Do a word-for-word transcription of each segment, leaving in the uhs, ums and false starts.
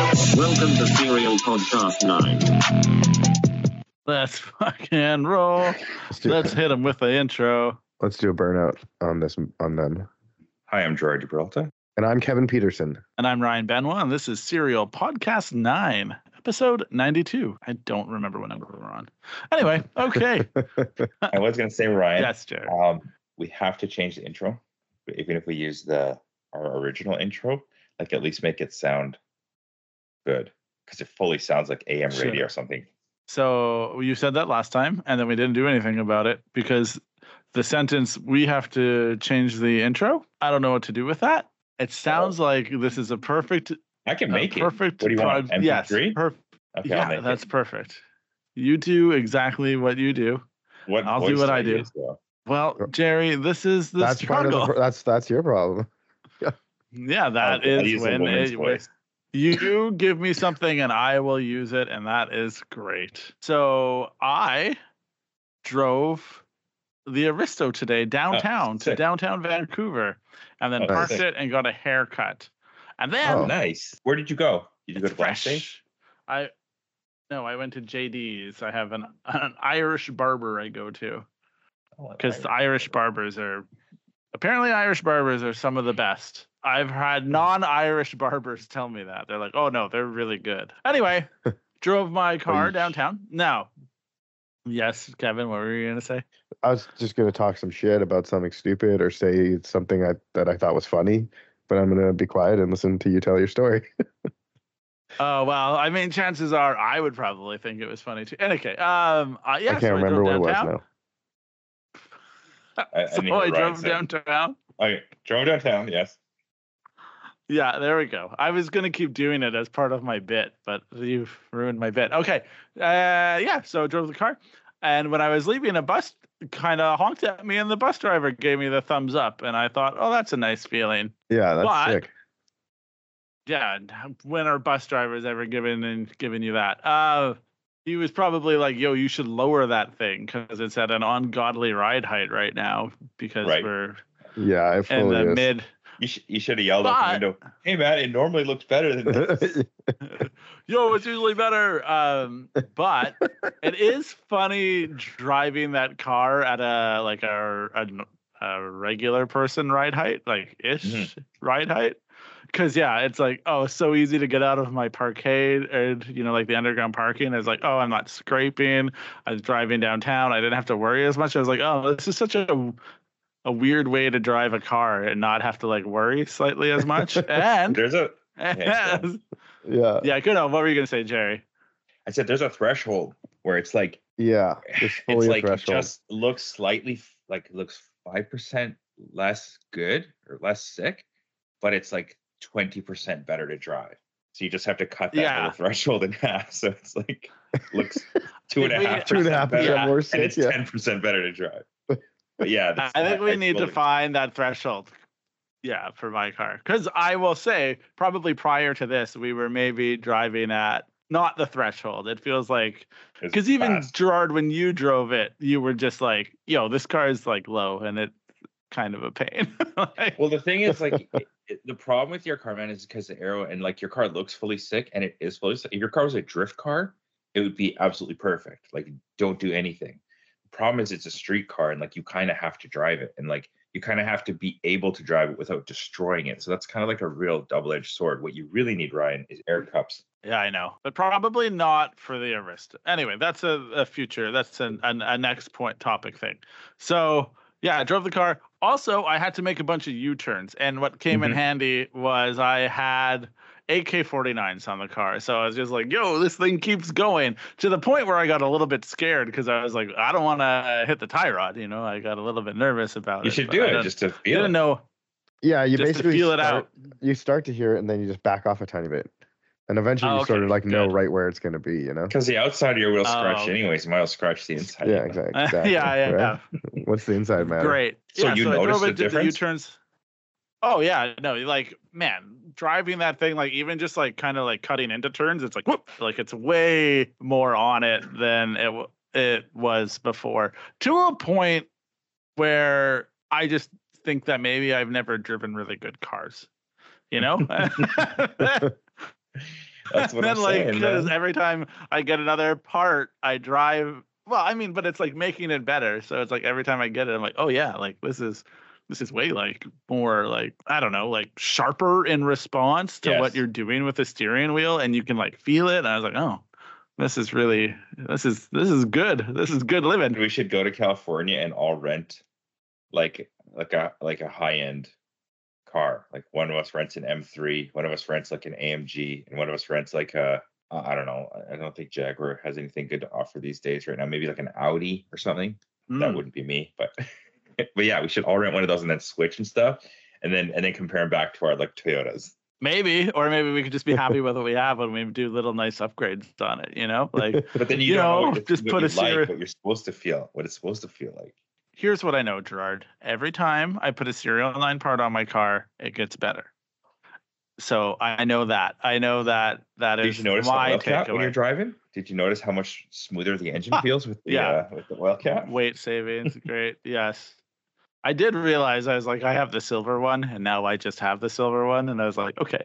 Welcome to Serial Podcast nine. Let's fucking roll. Let's, do, Let's hit them with the intro. let's do a burnout on this on them. Hi, I'm Gerard Gibraltar. And I'm Kevin Peterson. And I'm Ryan Benoit, and this is Serial Podcast nine, episode ninety-two. I don't remember what number we're on. Anyway, okay. I was going to say, Ryan, Yes, Jared. um, we have to change the intro. Even if we use the our original intro, like at least make it sound good, because it fully sounds like A M Sure. radio or something. So you said that last time, and then we didn't do anything about it because the sentence, we have to change the intro. I don't know what to do with that. It sounds like this is a perfect, I can a make it. perfect What do you want? prod- M P three? Yes, perf- Okay, I'll yeah, make that's it. perfect. You do exactly what you do. What I'll do voice what do I do. use, though? Well, Jerry, this is the that's part struggle. of the, that's that's your problem. Yeah, that I'll is use a when woman's it, voice. you give me something and I will use it, and that is great. So I drove the Aristo today downtown to sick. downtown Vancouver, and then Oh, parked sick. it and got a haircut. And then Oh. Nice. Where did you go? Did you go it's to Wednesday? fresh. I no, I went to J D's. I have an an Irish barber I go to. Oh, Because I- the Irish barbers are apparently Irish barbers are some of the best. I've had non-Irish barbers tell me that. They're like, oh no, they're really good. Anyway, drove my car Yeesh. downtown. Now, yes, Kevin, what were you gonna say? I was just gonna talk some shit about something stupid or say something I, that I thought was funny, but I'm gonna be quiet and listen to you tell your story. Oh well, I mean, chances are I would probably think it was funny too. And okay, um, uh, yeah, I can't so remember what drove it was downtown. now. I, I So need I to drove Ryan say. downtown. Okay, drove downtown. Yes. Yeah, there we go. I was going to keep doing it as part of my bit, but you've ruined my bit. Okay. Uh, yeah, so I drove the car. And when I was leaving, a bus kind of honked at me, and the bus driver gave me the thumbs up. And I thought, oh, that's a nice feeling. Yeah, that's But- sick. Yeah, when are bus drivers ever given and giving you that? Uh, he was probably like, yo, you should lower that thing because it's at an ungodly ride height right now because Right. we're Yeah, it in fully the is. mid. You, sh- you should have yelled out the window, hey, man, it normally looks better than this. Yo, it's usually better. Um, but it is funny driving that car at a like a a, a regular person ride height, like ish Mhm. ride height. Because yeah, it's like, oh, it's so easy to get out of my parkade, and you know, like the underground parking. It's like, oh, I'm not scraping. I was driving downtown. I didn't have to worry as much. I was like, oh, this is such a a weird way to drive a car and not have to like worry slightly as much. And There's a, Yeah, yeah, yeah, good. What were you gonna say, Jerry? I said, there's a threshold where it's like, yeah. It's it's fully a like it threshold. just looks slightly f- like it looks five percent less good or less sick, but it's like twenty percent better to drive. So you just have to cut that Yeah. little threshold in half. So it's like looks two and a Did we- half Two and a half percent percent better, more and sick. it's Yeah. ten percent better to drive. But yeah, that's, I think we need to totally- find that threshold. Yeah, for my car. Because I will say, probably prior to this, we were maybe driving at not the threshold. It feels like, it's because even fast. Gerard, when you drove it, you were just like, yo, this car is like low and it's kind of a pain. Like, Well, the thing is, like, it, it- the problem with your car, man, is because the aero and like your car looks fully sick, and it is fully sick. If your car was a drift car, it would be absolutely perfect. Like, don't do anything. The problem is, it's a street car, and like you kind of have to drive it, and like you kind of have to be able to drive it without destroying it. So that's kind of like a real double-edged sword. What you really need, Ryan, is air cups. yeah, I know. But probably not for the Arista. Anyway, that's a, a future. That's an, an, a next point topic thing. So, yeah, I drove the car. Also, I had to make a bunch of U-turns. And what came in Mhm. handy was I had A K forty-nines on the car. So I was just like, yo, this thing keeps going, to the point where I got a little bit scared because I was like, I don't want to hit the tie rod. You know, I got a little bit nervous about You it. should but do I it don't- just to I feel didn't it. know, Yeah, you just to basically feel it start, out. You start to hear it, and then you just back off a tiny bit, and eventually Oh, you sort okay, of like know good. right where it's going to be. You know? Because the outside of your wheel Oh, scratched okay. anyways. You might as well scratch the inside. Yeah, of it. exactly. exactly yeah, yeah, right? yeah. What's the inside matter? Great. So yeah, you so I noticed drove the it, did the difference? U-turns. Oh yeah, no, like man, driving that thing, like even just like kind of like cutting into turns, it's like whoop, like it's way more on it than it w- it was before. To a point where I just think that maybe I've never driven really good cars. You know? That's what and then I'm like saying, because man. every time I get another part, I drive. Well, I mean, but it's like making it better. So it's like every time I get it, I'm like, oh yeah, like this is this is way like more like I don't know, like sharper in response to what Yes. you're doing with the steering wheel, and you can like feel it. And I was like, oh, this is really this is this is good. This is good living. We should go to California and all rent like like a like a high end car. Like one of us rents an M three, one of us rents like an A M G, and one of us rents like a uh, I don't know. I don't think Jaguar has anything good to offer these days right now. Maybe like an Audi or something. That Mm. wouldn't be me, but but yeah, we should all rent one of those and then switch and stuff, and then and then compare them back to our like Toyotas. Maybe, or maybe we could just be happy with what we have and we do little nice upgrades on it. You know, like But then you, You don't know, know, what, you're- just what put you a Siri- like, what you're supposed to feel, what it's supposed to feel like. here's what I know, Gerard. Every time I put a serial line part on my car, it gets better. So I know that. I know that that Did is you notice the my oil cap when you're takeaway. driving? Did you notice how much smoother the engine Ah, feels with the yeah. uh, with the oil cap? Weight savings, great. Yes. I did realize I was like, I have the silver one, and now I just have the silver one, and I was like, okay.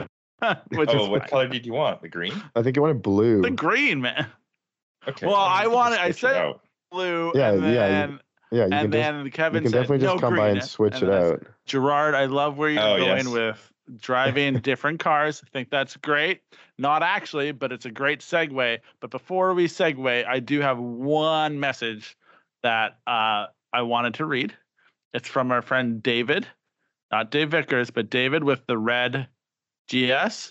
Which Oh, is what fine. color did you want? The green? I think you wanted blue. The green, man. Okay. Well, I you can wanted- I switch it said- out. Blue, Yeah, and yeah, you- then yeah, you can and just then Kevin you can said, definitely just no come green. by and switch and it then I said, out. Gerard, I love where you're Oh, going yes. with driving different cars. I think that's great. Not actually, but it's a great segue. But before we segue, I do have one message that uh, I wanted to read. It's from our friend David, not Dave Vickers, but David with the red G S.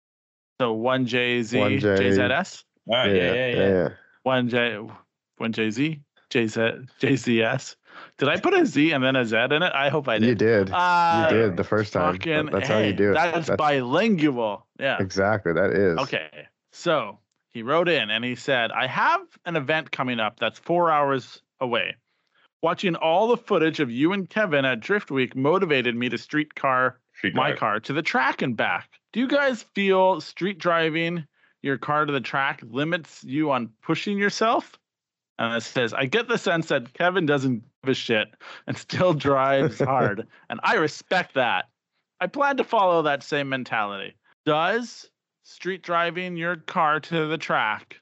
So one J Z, one J J Z S, Ah, yeah, yeah, yeah. yeah. one J, one J Z, J Z, J Z S. Did I put a Z and then a Z in it? I hope I did. You did. Uh, you did the first time. Fucking, That's how you hey, do it. That's, bilingual. Yeah. Exactly. That is. Okay. So he wrote in and he said, I have an event coming up that's four hours away. Watching all the footage of you and Kevin at Drift Week motivated me to streetcar Street my drive. car to the track and back. Do you guys feel street driving your car to the track limits you on pushing yourself? And it says, I get the sense that Kevin doesn't give a shit and still drives hard. And I respect that. I plan to follow that same mentality. Does street driving your car to the track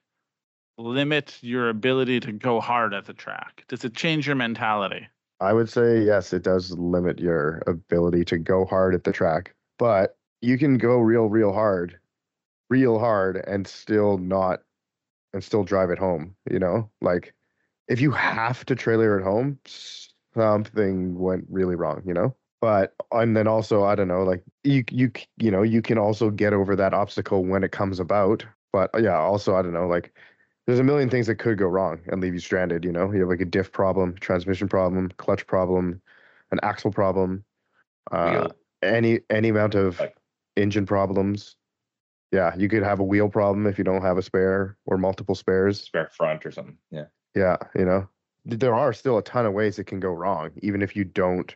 limit your ability to go hard at the track? Does it change your mentality? I would say yes, it does limit your ability to go hard at the track, but you can go real, real hard, real hard, and still not, and still drive it home. You know, like if you have to trailer it home, something went really wrong. You know, but and then also I don't know, like you, you, you know, you can also get over that obstacle when it comes about. But yeah, also I don't know, like. There's a million things that could go wrong and leave you stranded, you know? You have like a diff problem, transmission problem, clutch problem, an axle problem, uh, Wheel. any any amount of Like- engine problems. Yeah, you could have a wheel problem if you don't have a spare or multiple spares. Spare front or something. Yeah. Yeah, you know? There are still a ton of ways it can go wrong, even if you don't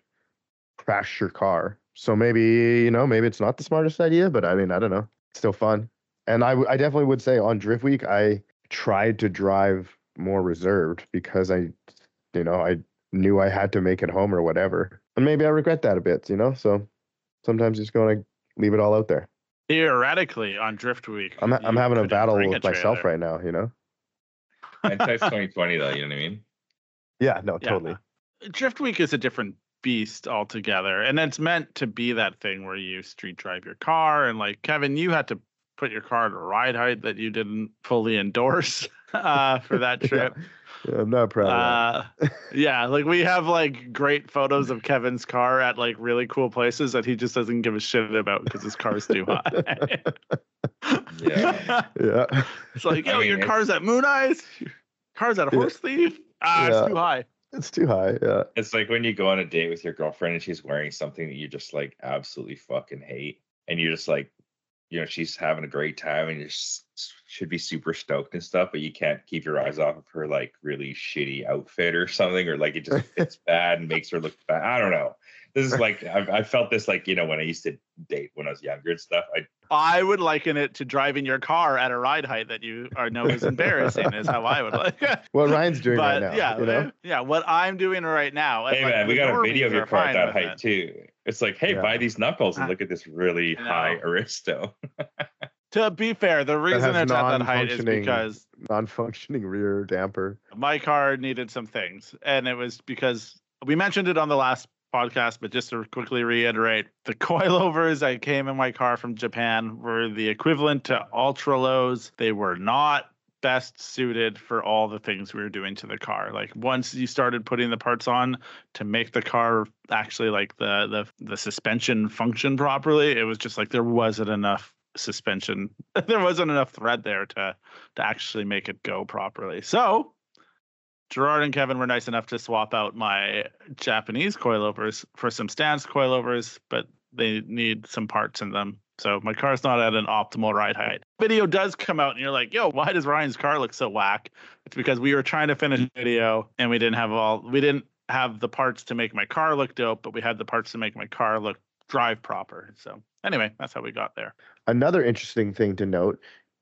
crash your car. So maybe, you know, maybe it's not the smartest idea, but I mean, I don't know. It's still fun. And I, w- I definitely would say on Drift Week, I tried to drive more reserved because I, you know, I knew I had to make it home or whatever. And maybe I regret that a bit, you know? So sometimes you just going to leave it all out there. Theoretically, on Drift Week, I'm, I'm you having a couldn't battle bring with a myself trailer. right now, you know? And it's twenty twenty though, you know what I mean? Yeah, no, Yeah. totally. Drift Week is a different beast altogether, and it's meant to be that thing where you street drive your car, and like Kevin, you had to put your car at a ride height that you didn't fully endorse uh, for that trip. Yeah, I'm not proud of that. Uh, yeah, like we have like great photos of Kevin's car at like really cool places that he just doesn't give a shit about because his car's too high. Yeah. Yeah. It's like, I yo, mean, your it's- car's at Moon Eyes, your car's at a Yeah. horse thief. Ah, Yeah. it's too high. It's too high. Yeah. It's like when you go on a date with your girlfriend and she's wearing something that you just like absolutely fucking hate. And you're just like, you know, she's having a great time and you just should be super stoked and stuff, but you can't keep your eyes off of her like really shitty outfit or something, or like it just fits bad and makes her look bad. I don't know. This is like, I've, I felt this like, you know, when I used to date when I was younger and stuff. I I would liken it to driving your car at a ride height that you are know is embarrassing. Is how I would like. What Ryan's doing but right now. yeah, you know? yeah, what I'm doing right now. and, Hey like, man, we the got a normies video of your are car at fine that with height it. too. It's like, hey, Yeah. buy these knuckles and I- look at this really I know. high Aristo. To be fair, the reason has it's at that height is non-functioning- because Non-functioning rear damper. my car needed some things, and it was because we mentioned it on the last podcast, but just to quickly reiterate, the coilovers that came in my car from Japan were the equivalent to ultra lows. They were not best suited for all the things we were doing to the car. Like once you started putting the parts on to make the car actually like the the the suspension function properly, it was just like there wasn't enough suspension. There wasn't enough thread there to to actually make it go properly. So Gerard and Kevin were nice enough to swap out my Japanese coilovers for some Stance coilovers, but they need some parts in them. So my car's not at an optimal ride height. Video does come out and you're like, yo, why does Ryan's car look so whack? It's because we were trying to finish a video and we didn't have all, we didn't have the parts to make my car look dope, but we had the parts to make my car look drive proper. So anyway, that's how we got there. Another interesting thing to note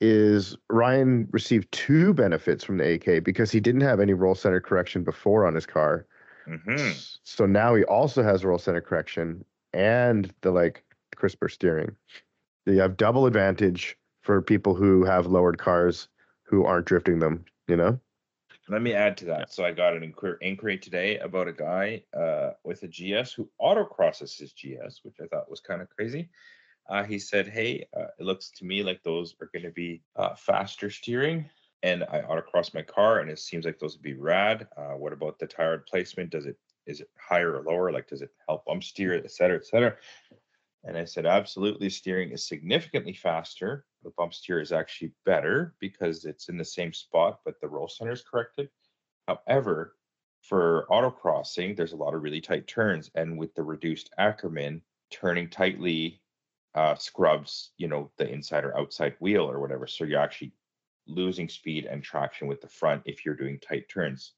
is Ryan received two benefits from the A K because he didn't have any roll center correction before on his car. Mm-hmm. So now he also has roll center correction and the like crisper steering. So you have double advantage for people who have lowered cars who aren't drifting them, you know? Let me add to that. Yeah. So I got an inquiry, inquiry today about a guy uh, with a G S who autocrosses his G S, which I thought was kind of crazy. Uh, he said, hey, uh, it looks to me like those are going to be uh, faster steering. And I autocross my car, and it seems like those would be rad. Uh, what about the tire placement? Does it is it higher or lower? Like, does it help bump steer, et cetera, et cetera? And I said, absolutely, steering is significantly faster. The bump steer is actually better because it's in the same spot, but the roll center is corrected. However, for autocrossing, there's a lot of really tight turns. And with the reduced Ackerman, turning tightly uh, scrubs, you know, the inside or outside wheel or whatever. So you're actually losing speed and traction with the front if you're doing tight turns.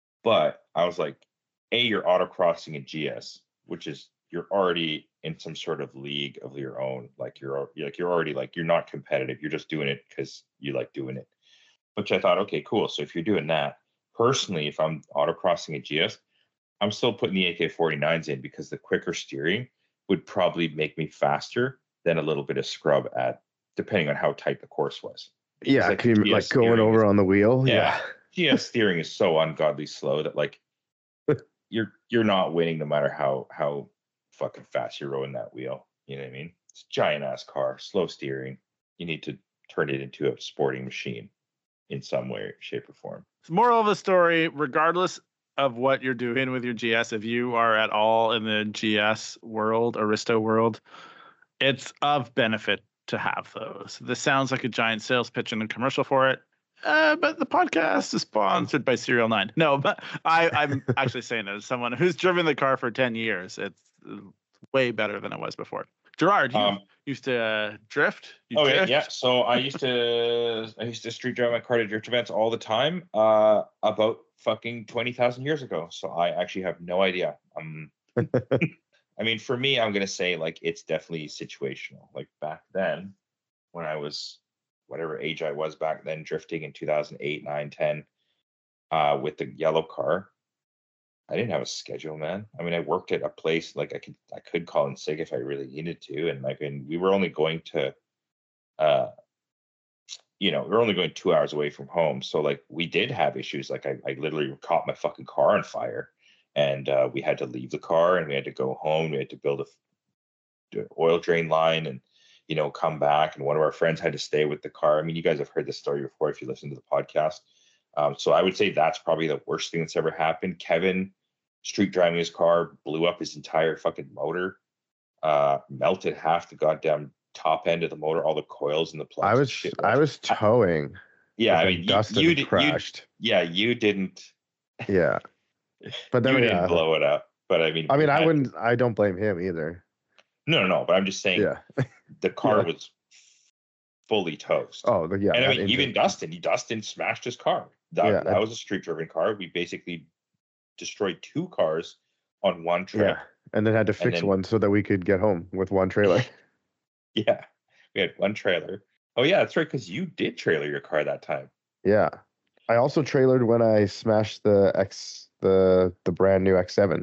But I was like, A, you're autocrossing a G S, which is you're already in some sort of league of your own. Like you're like you're already like you're not competitive. You're just doing it because you like doing it. Which I thought, okay, cool. So if you're doing that, personally, if I'm autocrossing a G S, I'm still putting the A K forty-nines in because the quicker steering would probably make me faster than a little bit of scrub at, depending on how tight the course was. Yeah, like can you, G S like going steering over is- on the wheel. Yeah. G S steering is so ungodly slow that like you're you're not winning no matter how how fucking fast you're rowing that wheel. You know what I mean? It's a giant ass car, slow steering. You need to turn it into a sporting machine in some way, shape, or form. So moral of the story, regardless of what you're doing with your G S, if you are at all in the G S world, Aristo world, it's of benefit to have those. This sounds like a giant sales pitch and a commercial for it. Uh, but the podcast is sponsored by Serial nine. No, but I, I'm actually saying it as someone who's driven the car for ten years. It's way better than it was before. Gerard, you Um, used to uh, drift? You Oh yeah, drift? yeah. So I used to I used to street drive my car to drift events all the time. Uh, about fucking twenty thousand years ago. So I actually have no idea. Um, I mean, for me, I'm gonna say like it's definitely situational. Like back then, when I was whatever age I was back then, drifting in two thousand eight, nine, ten, uh, with the yellow car. I didn't have a schedule, man. I mean, I worked at a place like I could I could call in sick if I really needed to, and like, and we were only going to, uh, you know, we were only going two hours away from home, so like we did have issues. Like I, I literally caught my fucking car on fire, and uh, we had to leave the car and we had to go home. We had to build a f- oil drain line and you know come back. And one of our friends had to stay with the car. I mean, you guys have heard this story before if you listen to the podcast. Um, so I would say that's probably the worst thing that's ever happened. Kevin street driving his car, blew up his entire fucking motor, uh, melted half the goddamn top end of the motor, all the coils and the plugs. I and was shit. I was towing. yeah, I and mean, you, Dustin you, did, you, crashed. yeah, you didn't, Yeah, but then you yeah, didn't blow it up. But I mean, I mean, we I had- wouldn't. I don't blame him either. No, no, no. But I'm just saying, Yeah. the car Yeah. was fully toast. Oh, the- yeah. and I that mean, engine- even Dustin, he Dustin smashed his car. That, Yeah, that I- was a street driven car. We basically destroyed two cars on one trip. Yeah, and then had to fix then- one so that we could get home with one trailer. Yeah, we had one trailer. Oh yeah, that's right, because you did trailer your car that time. Yeah, I also trailered when I smashed the X, the the brand new X seven.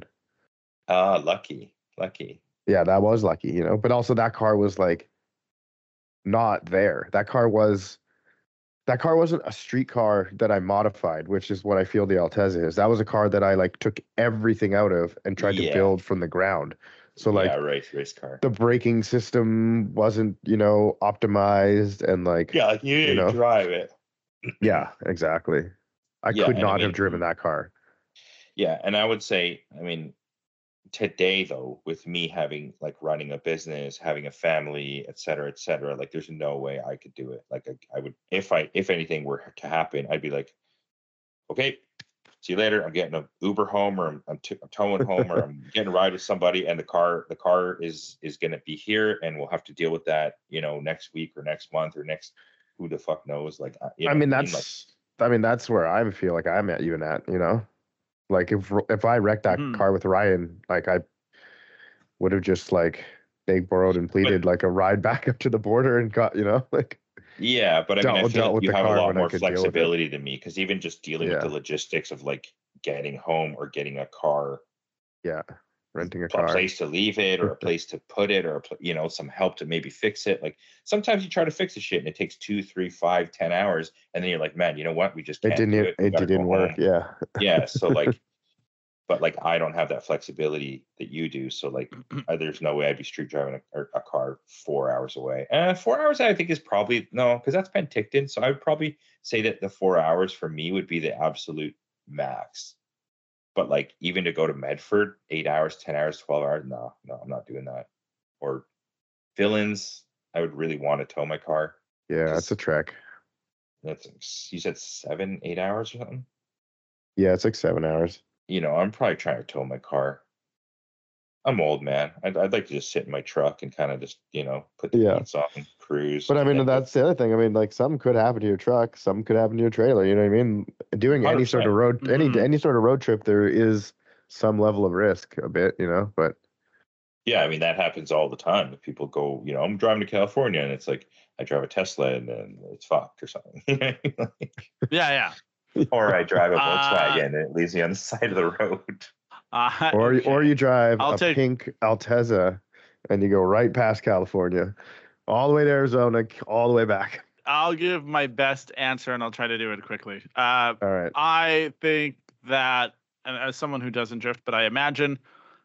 Ah, lucky, lucky. Yeah, that was lucky, you know. But also that car was like not there. That car was that car wasn't a street car that I modified, which is what I feel the Alteza is. That was a car that I like took everything out of and tried Yeah. to build from the ground. So like yeah, right, race car. the braking system wasn't, you know, optimized and like Yeah, like you, you know? drive it. yeah, exactly. I Yeah, could and I not mean- have driven that car. Yeah, and I would say, I mean, today though, with me having like running a business, having a family, et cetera, et cetera, like there's no way I could do it. Like I, I would, if I, if anything were to happen, I'd be like, okay, see you later. I'm getting an Uber home, or I'm, I'm, t- I'm towing home, or I'm getting a ride with somebody, and the car, the car is is going to be here, and we'll have to deal with that, you know, next week or next month or next, who the fuck knows? Like, uh, you know I mean, what that's I mean, that's where I feel like I'm at even at, you know? Like if if I wrecked that Mhm. car with Ryan, like I would have just like begged, borrowed, and pleaded like a ride back up to the border and got, you know, like Yeah, but I mean, I dealt- feel dealt like with you the have a car lot when I more could deal with it. flexibility than me, because even just dealing with the Yeah. logistics of like getting home or getting a car, yeah, renting a a car. place to leave it or a place to put it, or a pl- you know, some help to maybe fix it. Like sometimes you try to fix a shit and it takes two, three, five, ten hours, and then you're like, man, you know what? We just It can't didn't do it, it. We it gotta go didn't work. home. Yeah. Yeah, so like, but like I don't have that flexibility that you do. So like, uh, there's no way I'd be street driving a, or a car four hours away. Uh, four hours I think is probably no, because that's Penticton. So I would probably say that the four hours for me would be the absolute max. But like even to go to Medford, eight hours, ten hours, twelve hours, no, no, I'm not doing that. Or Villains, I would really want to tow my car. Yeah, that's a trek. That's you said seven, eight hours or something. Yeah, it's like seven hours. You know, I'm probably trying to tow my car. I'm old, man. I'd, I'd like to just sit in my truck and kind of just, you know, put the Yeah. beats on and cruise. But I and mean, then go- that's the other thing. I mean, like something could happen to your truck, some could happen to your trailer. You know what I mean? Doing any sort of one hundred road, any Mhm. any sort of road trip, there is some level of risk, a bit, you know. But Yeah, I mean, that happens all the time. If people go, you know, I'm driving to California and it's like, I drive a Tesla and then it's fucked or something. Yeah, yeah. Or I drive a Uh, Volkswagen and it leaves me on the side of the road. Uh, or you or okay. you drive I'll a take- pink Alteza, and you go right past California, all the way to Arizona, all the way back. I'll give my best answer and I'll try to do it quickly. Uh, All right. I think that, and as someone who doesn't drift, but I imagine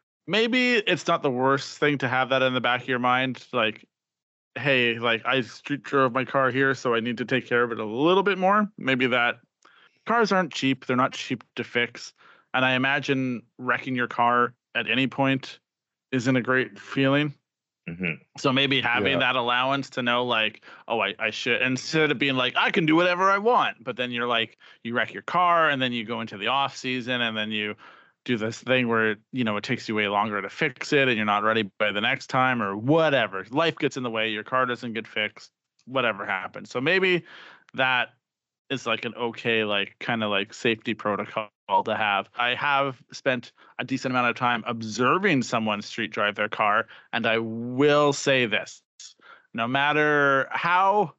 maybe it's not the worst thing to have that in the back of your mind. Like, hey, like I street drove my car here, so I need to take care of it a little bit more. Maybe that cars aren't cheap. They're not cheap to fix. And I imagine wrecking your car at any point isn't a great feeling. hmm So maybe having Yeah. that allowance to know, like, oh, I, I should, instead of being like, I can do whatever I want, but then you're like, you wreck your car and then you go into the off season and then you do this thing where, you know, it takes you way longer to fix it and you're not ready by the next time or whatever. Life gets in the way, your car doesn't get fixed, whatever happens. So maybe that is like an okay, like kind of like safety protocol to have. I have spent a decent amount of time observing someone street drive their car, and I will say this: no matter how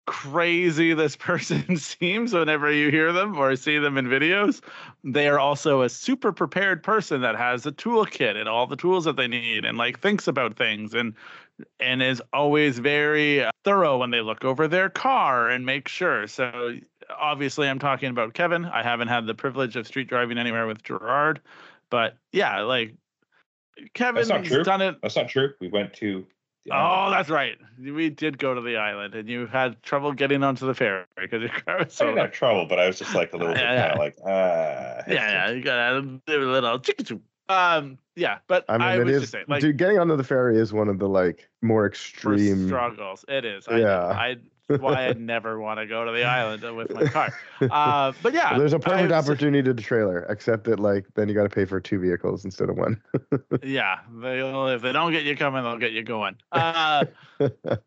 crazy this person seems whenever you hear them or see them in videos, they are also a super prepared person that has a toolkit and all the tools that they need and like thinks about things and and is always very thorough when they look over their car and make sure. So obviously I'm talking about Kevin. I haven't had the privilege of street driving anywhere with Gerard, but yeah, like Kevin's That's not true. done it. That's not true. We went to. the Oh, island. that's right. We did go to the island, and you had trouble getting onto the ferry because your car was I so. didn't have trouble, but I was just like a little bit Yeah, yeah. kind of like, uh, Yeah, yeah, you gotta do a little chicken. Um, yeah, but I I, mean, it was is. just saying, like, dude, getting onto the ferry is one of the like more for extreme. struggles, it is. I, Yeah. I why I never want to go to the island with my car. Uh, but yeah, There's a perfect I was- opportunity to trailer, except that like then you got to pay for two vehicles instead of one. Yeah, they'll if they don't get you coming, they'll get you going. Uh, but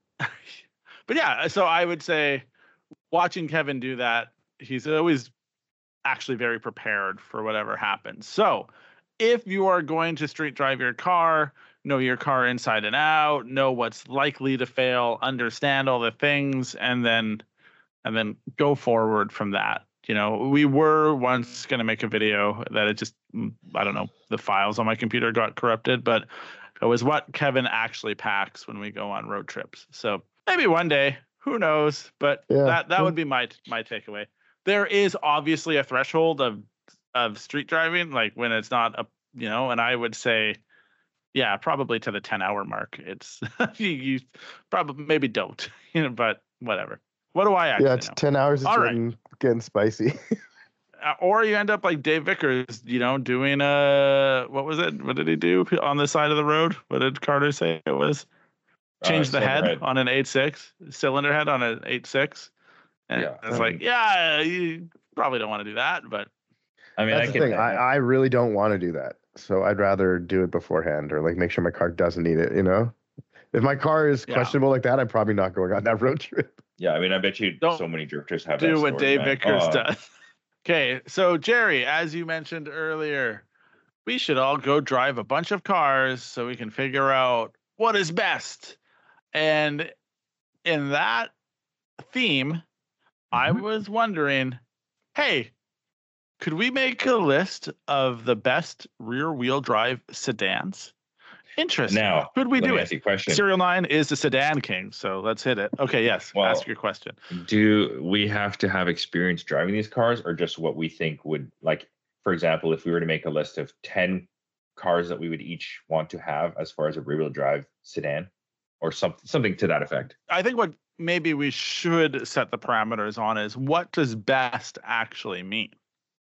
yeah, so I would say watching Kevin do that, he's always actually very prepared for whatever happens. So if you are going to street drive your car, know your car inside and out, know what's likely to fail, understand all the things, and then and then go forward from that. You know, we were once going to make a video that it just, I don't know, the files on my computer got corrupted, but it was what Kevin actually packs when we go on road trips. So maybe one day. Who knows? But Yeah. that that would be my my takeaway. There is obviously a threshold of of street driving, like when it's not a you know, and I would say, yeah, probably to the ten hour mark. It's you, you probably maybe don't, you know, but whatever. What do I actually Yeah, it's know? ten hours. It's All right. getting, getting spicy. Uh, or you end up like Dave Vickers, you know, doing a what was it? What did he do on the side of the road? What did Carter say it was? Change Uh, the head, cylinder head. on an eight six, cylinder head on an eight six. And Yeah. it's like, yeah, you probably don't want to do that, but I mean, That's I the can. thing. I, I really don't want to do that. So I'd rather do it beforehand or like make sure my car doesn't need it, you know? If my car is Yeah. questionable like that, I'm probably not going on that road trip. Yeah, I mean, I bet you Don't so many drifters have do that what story, Dave man. Vickers Oh, does. Okay, so Jerry, as you mentioned earlier, we should all go drive a bunch of cars so we can figure out what is best. And in that theme, I Mhm. was wondering, hey, could we make a list of the best rear-wheel drive sedans? Interesting. Now, could we let do me it? ask you a question. Serial nine is the sedan king, so let's hit it. Okay, yes. Well, ask your question. Do we have to have experience driving these cars, or just what we think would like? For example, if we were to make a list of ten cars that we would each want to have as far as a rear-wheel drive sedan, or something something to that effect. I think what maybe we should set the parameters on is what does best actually mean?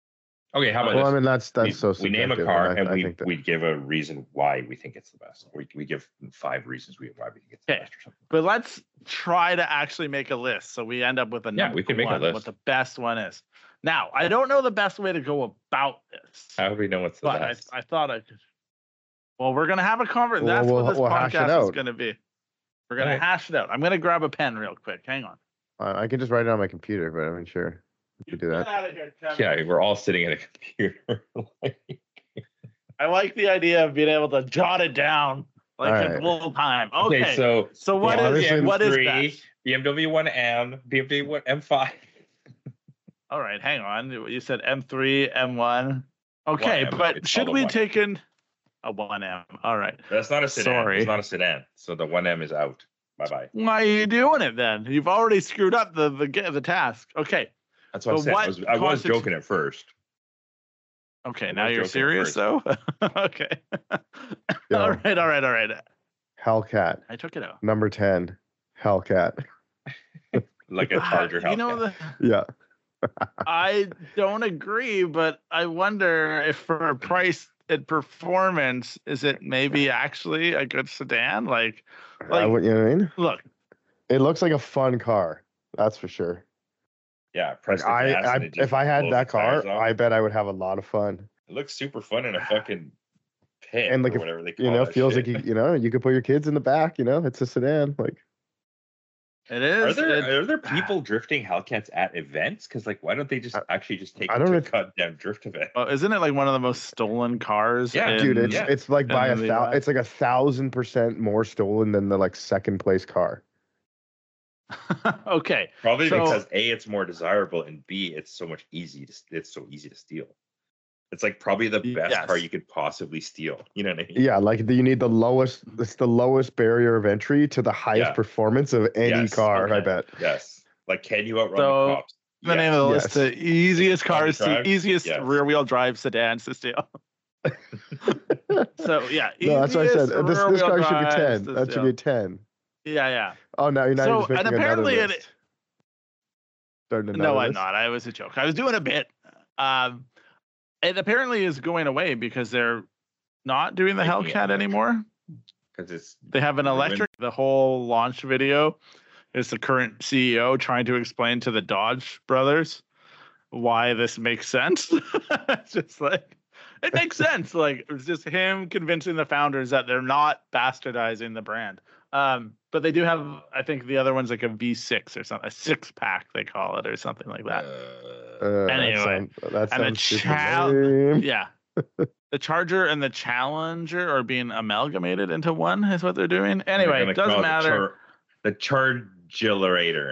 Okay, how about Well, I this? mean, that's that's we, so we name a subjective, car I- and I we think that- we give a reason why we think it's the best. We we give five reasons we why we think it's the Okay. best or something. But let's try to actually make a list so we end up with a Yeah, number we can make a one, list. what the best one is. Now, I don't know the best way to go about this, How do we know what's the but I, best? I thought I could. Well, we're gonna have a conversation. Well, That's we'll- what this we'll hash it podcast is out. gonna be. We're gonna Alright. hash it out. I'm gonna grab a pen real quick. Hang on. I I can just write it on my computer, but I mean, sure, you could do Get that. out of here, Kevin. Yeah, we're all sitting at a computer. I like the idea of being able to jot it down like All in right. real time. Okay. okay, so so what Yeah, is obviously- what is M three, best? B M W one M, B M W one M five. All right, hang on. You said M three, M one. Okay, one M, but it's should called a we one M. take in a one M? All right. That's not a sedan. Sorry. It's not a sedan. So the one M is out. Bye bye. Why are you doing it then? You've already screwed up the the, the task. Okay. That's what But I'm saying. what I was, I was constitu- joking at first. Okay, I now was you're joking at serious first. though? Okay. Yo. all right, all right, all right. Hellcat I took it out. number ten. Hellcat. Like a Ah, Charger you know Hellcat. the Yeah. I don't agree, but I wonder if for price and performance, is it maybe actually a good sedan? Like, I like would- you know what I mean? look, It looks like a fun car. That's for sure. Yeah, press the I, gas I and it just if I had blows that the tires car, off. I bet I would have a lot of fun. It looks super fun in a fucking pit And like or if- whatever they call You know, that feels shit. like you you know you could put your kids in the back. You know, it's a sedan. Like it Are is. there it- are there people drifting Hellcats at events? Because like, why don't they just I- actually just take I it don't to know a if- goddamn drift event? oh, isn't it like one of the most stolen cars? Yeah, in- dude, it's yeah. it's like by a And the, thou- uh, it's like a thousand percent more stolen than the like second place car. okay. Probably So- because A, it's more desirable, and B, it's so much easy to it's so easy to steal. It's like probably the best car Yes. you could possibly steal. You know what I mean? Yeah, like the, you need the lowest. It's the lowest barrier of entry to the highest Yeah. performance of any Yes, car. I okay. bet. Yes. Like, can you outrun So, the cops? The name of the list: Yes. the easiest Fun to cars, the drive? easiest Yes. rear-wheel drive sedans to steal. So yeah, No, that's what I said. easiest Uh, This this rear-wheel car should be drives ten. to That should steal. be a ten. Yeah, yeah. Oh no, you're not So, just making and another apparently it- list. Starting another No, I'm list? not. I was a joke. I was doing a bit. Um, it apparently is going away because they're not doing the Making it Hellcat electric. anymore. Because it's They have an Ruined. electric. The whole launch video is the current C E O trying to explain to the Dodge brothers why this makes sense. It's just like it makes sense. Like it's just him convincing the founders that they're not bastardizing the brand. Um, but they do have, I think the other one's like a V six or something, a six pack they call it or something like that. uh, Uh, that Anyway, sound- that and the sounds super chow- lame. Yeah. The Charger and the Challenger are being amalgamated into one, is what they're doing. they're Anyway, gonna it doesn't call it matter. The, char- the Chargerator.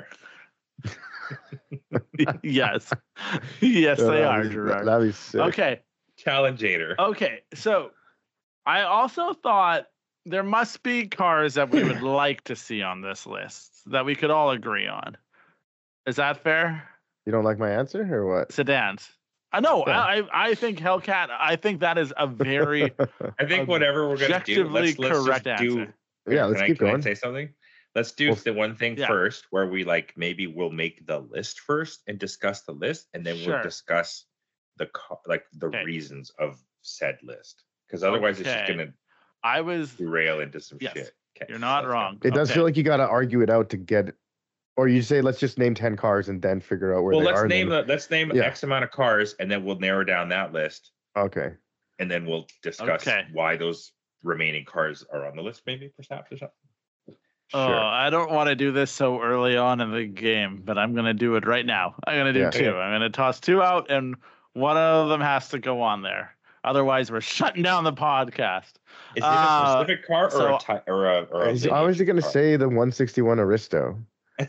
Yes. Yes, Yeah, they that'd are, be- Gerard. That'd be sick. Okay. Challenger. Okay. So I also thought there must be cars that we would like to see on this list that we could all agree on. Is that fair? You don't like my answer or what? Sedans. I know. Yeah. I I think Hellcat. I think that is a very I think whatever we're gonna do, objectively let's, let's correct just do. answer. Yeah, let's can I, keep can going. I say something? Let's do Well, the one thing yeah. first, where we like maybe we'll make the list first and discuss the list, and then Sure. we'll discuss the co- like the Okay. reasons of said list. Because otherwise, it's just Okay. gonna I was. derail into some Yes, shit. Okay, You're not let's go. wrong. It does Okay. feel like you got to argue it out to get, or you say let's just name ten cars and then figure out where Well, they let's are. and name then- the, let's name Yeah. X amount of cars, and then we'll narrow down that list, Okay. and then we'll discuss Okay. why those remaining cars are on the list, maybe perhaps or something. Oh, Sure. I don't want to do this so early on in the game, but I'm gonna do it right now. I'm gonna do Yeah. two. I'm gonna toss two out, and one of them has to go on there. Otherwise, we're shutting down the podcast. Is it Uh, a specific car or so- a ty- or a or a I was- I was going to car? say the one sixty-one Aristo.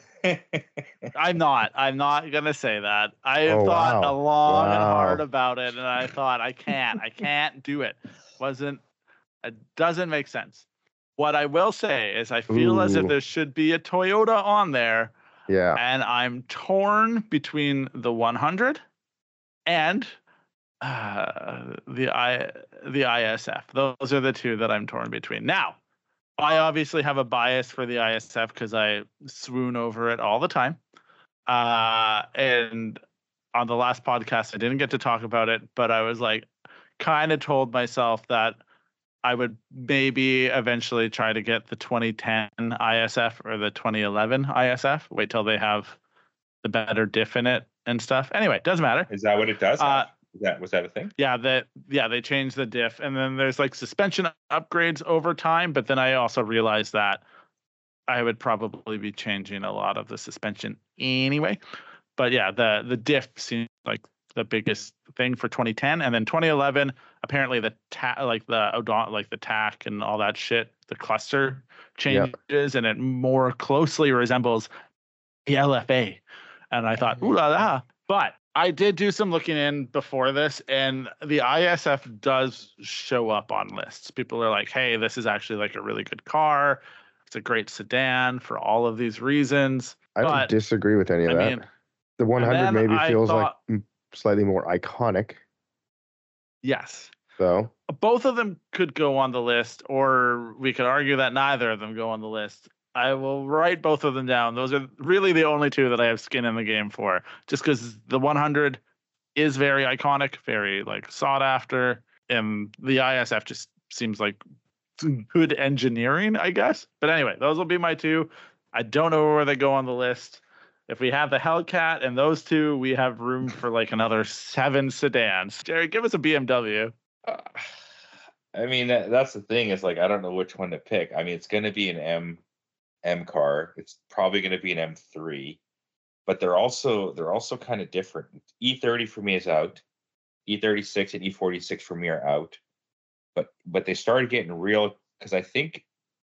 I'm not. I'm not gonna say that. I Oh, thought wow. a long and Wow. hard about it, and I thought I can't. I can't do it. Wasn't. It doesn't make sense. What I will say is, I feel as if Ooh. there should be a Toyota on there, Yeah. and I'm torn between the one hundred and uh, the I the I S F. Those are the two that I'm torn between. Now, I obviously have a bias for the I S F because I swoon over it all the time. Uh, and on the last podcast, I didn't get to talk about it, but I was like, kind of told myself that I would maybe eventually try to get the twenty ten I S F or the twenty eleven I S F. Wait till they have the better diff in it and stuff. Anyway, doesn't matter. Is that what it does? Uh, Is that was that a thing? Yeah, that yeah, they changed the diff, and then there's like suspension upgrades over time. But then I also realized that I would probably be changing a lot of the suspension anyway. But yeah, the the diff seems like the biggest thing for twenty ten, and then twenty eleven. Apparently, the ta- like the odont like the tack and all that shit, the cluster changes, and it more closely resembles the L F A. And I thought, ooh la la. But I did do some looking in before this, and the I S F does show up on lists. People are like, hey, this is actually like a really good car. It's a great sedan for all of these reasons. I don't But, disagree with any of I that. mean, The one hundred then maybe I feels thought- like mm, slightly more iconic, yes. though. Both of them could go on the list, or we could argue that neither of them go on the list. I will write both of them down. Those are really the only two that I have skin in the game for, just because the one hundred is very iconic, very like sought after, and the I S F just seems like good engineering, I guess. But anyway, those will be my two. I don't know where they go on the list. If we have the Hellcat and those two, we have room for like another seven sedans. Jerry, give us a B M W. Uh, I mean, that, that's the thing. Is like I don't know which one to pick. I mean, it's going to be an M M car. It's probably going to be an M three, but they're also they're also kind of different. E thirty for me is out. E thirty-six and E forty-six for me are out. But but they started getting real because I think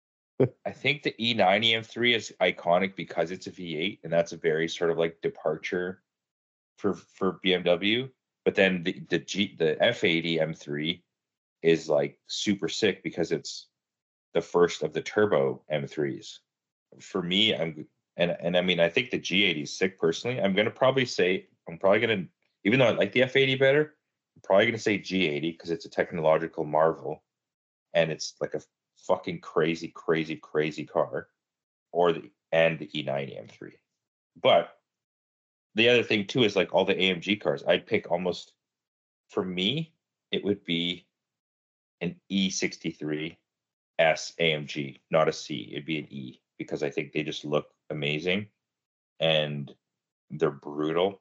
I think the E ninety M three is iconic because it's a V eight, and that's a very sort of like departure for for B M W. But then the the G the F eighty M three is like super sick because it's the first of the turbo M threes. For me, I'm and and I mean I think the G eighty is sick personally. I'm gonna probably say I'm probably gonna even though I like the F eighty better, I'm probably gonna say G eighty because it's a technological marvel, and it's like a fucking crazy, crazy, crazy car, or the and the E ninety M three. But the other thing too is like all the A M G cars. I'd pick almost for me, it would be an E sixty-three S A M G, not a C. It'd be an E because I think they just look amazing and they're brutal.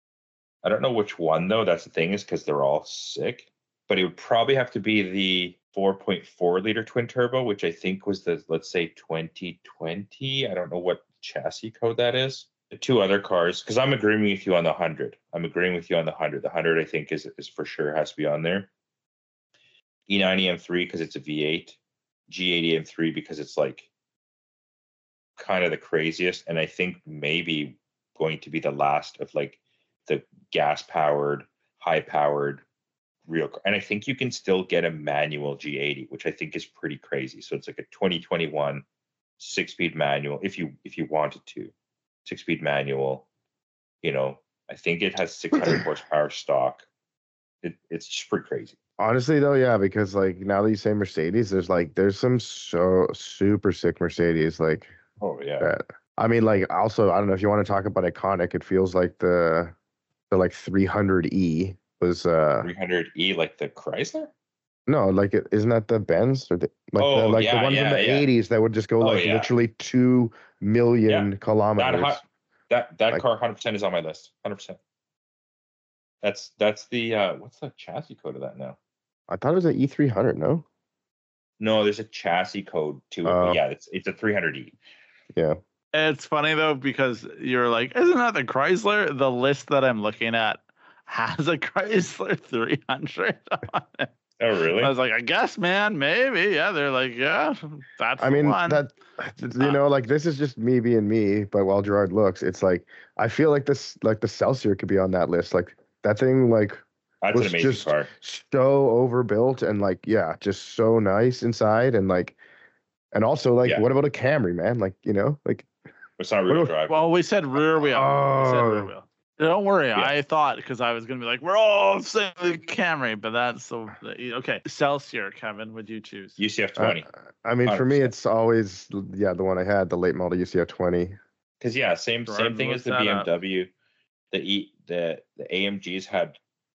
I don't know which one though. That's the thing is because they're all sick. But it would probably have to be the four point four liter twin turbo, which I think was the, let's say, twenty twenty. I don't know what chassis code that is. The two other cars, because I'm agreeing with you on the one hundred. I'm agreeing with you on the one hundred. The one hundred, I think, is, is for sure has to be on there. E ninety M three, because it's a V eight. G eighty M three, because it's like kind of the craziest. And I think maybe going to be the last of like the gas-powered, high-powered real car. And I think you can still get a manual G eighty, which I think is pretty crazy. So it's like a twenty twenty-one six-speed manual if you if you wanted to. Six-speed manual, you know, I think it has six hundred horsepower stock. It, it's just pretty crazy. Honestly, though, yeah, because like now that you say Mercedes, there's like there's some so super sick Mercedes like Oh yeah. that. I mean, like also I don't know if you want to talk about iconic. It feels like the the like three hundred E was uh three hundred E, like the Chrysler. no, like it isn't that the Benz or the like the Oh, like yeah, the ones yeah, in the yeah. eighties that would just go Oh, like yeah. literally two million That kilometers. hu- that that Like- car one hundred percent is on my list. one hundred percent. That's that's the uh what's the chassis code of that now? I thought it was an E three hundred. No, No, there's a chassis code to it. Oh. But yeah, it's it's a three hundred E. yeah, It's funny though because you're like, isn't that the Chrysler? The list that I'm looking at has a Chrysler three hundred on it. Oh really? I was like, I guess, man, maybe. Yeah, they're like, yeah, that's I the mean one. that you know like this is just me being me. But while Gerard looks, it's like I feel like this like the Celsior could be on that list. Like that thing like That's was an amazing just car. so overbuilt and like yeah, just so nice inside and like and also like Yeah. what about a Camry, man? Like you know like It's not rear What- drive. Well, we said rear wheel. We said rear Oh. wheel. Don't worry. Yeah. I thought because I was gonna be like, we're all saying the Camry, but that's so okay. Celsior, Kevin, would you choose? U C F uh, twenty. I mean for me one hundred percent. it's always yeah the one I had the late model U C F twenty. Because yeah, same Gerard, same thing look as the that up. B M W. The E the the A M Gs had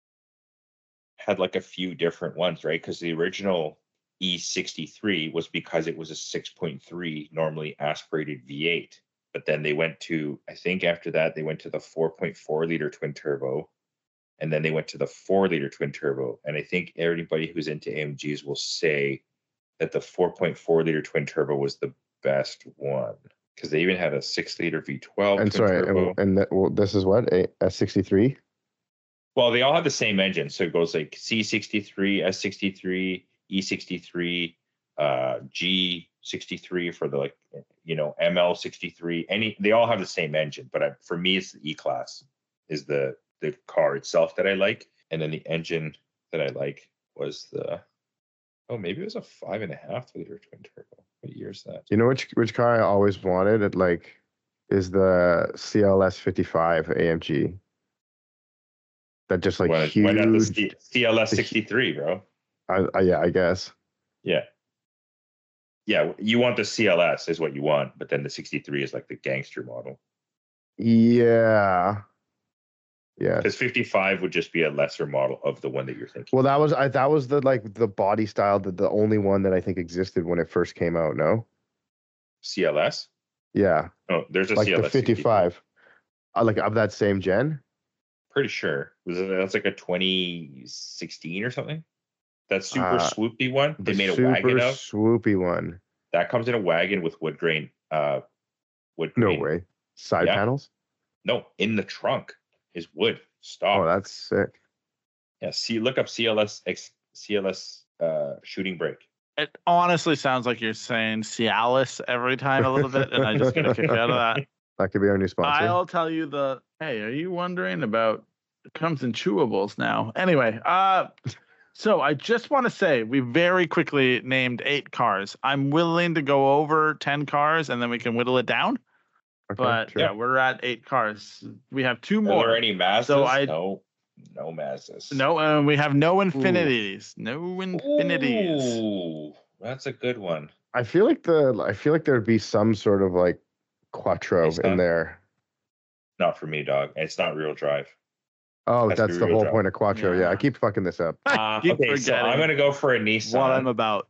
had like a few different ones, right? Because the original E sixty-three was because it was a six point three normally aspirated V eight. But then they went to, I think after that, they went to the four point four liter twin turbo. And then they went to the four liter twin turbo. And I think everybody who's into A M Gs will say that the four point four liter twin turbo was the best one. Because they even had a six liter V twelve And twin sorry, turbo. and, and that, well, this is what a S sixty-three. Well, they all have the same engine. So it goes like C sixty-three, S sixty-three, E sixty-three, uh, G sixty-three for the like, you know, M L sixty-three. Any, they all have the same engine. But I, for me, it's the E class is the the car itself that I like, and then the engine that I like was the oh maybe it was a five and a half liter twin turbo. What year is that? You know which which car I always wanted? It like is the C L S fifty-five A M G. That just like Why huge. why not the C- CLS the hu- sixty-three, bro? I, I, yeah, I guess. Yeah. Yeah, you want the C L S is what you want, but then the sixty-three is like the gangster model. Yeah. Yeah. Because fifty-five would just be a lesser model of the one that you're thinking. Well, that was I that was the like the body style that the only one that I think existed when it first came out. No. C L S? Yeah. Oh, there's a Like C L S the sixty-three. fifty-five. Uh, like of that same gen. Pretty sure. Was it, that's like a twenty sixteen or something? That super Uh, swoopy one they The made a super wagon of. swoopy one. That comes in a wagon with wood grain. Uh, wood No grain. way. Side Yeah. panels. No, in the trunk is wood. Stop. Oh, that's sick. Yeah, see, look up C L S X, C L S uh, shooting brake. It honestly sounds like you're saying Cialis every time a little bit, and I just get a kick out of that. That could be our new sponsor. I'll tell you the hey, are you wondering about it comes in chewables now? Anyway, uh so I just want to say we very quickly named eight cars. I'm willing to go over ten cars and then we can whittle it down. Okay, But sure. yeah, we're at eight cars. We have two Are more. there any Mazdas? So I- no, no Mazdas. No, and we have no infinities. No infinities. Ooh, that's a good one. I feel like the I feel like there'd be some sort of like quattro It's in not- there. Not for me, dog. It's not real drive. Oh, Has to that's be the real whole drive. point of quattro. Yeah. Yeah. I keep fucking this up. I Uh, keep okay, so I'm forgetting gonna go for a Nissan. what I'm about.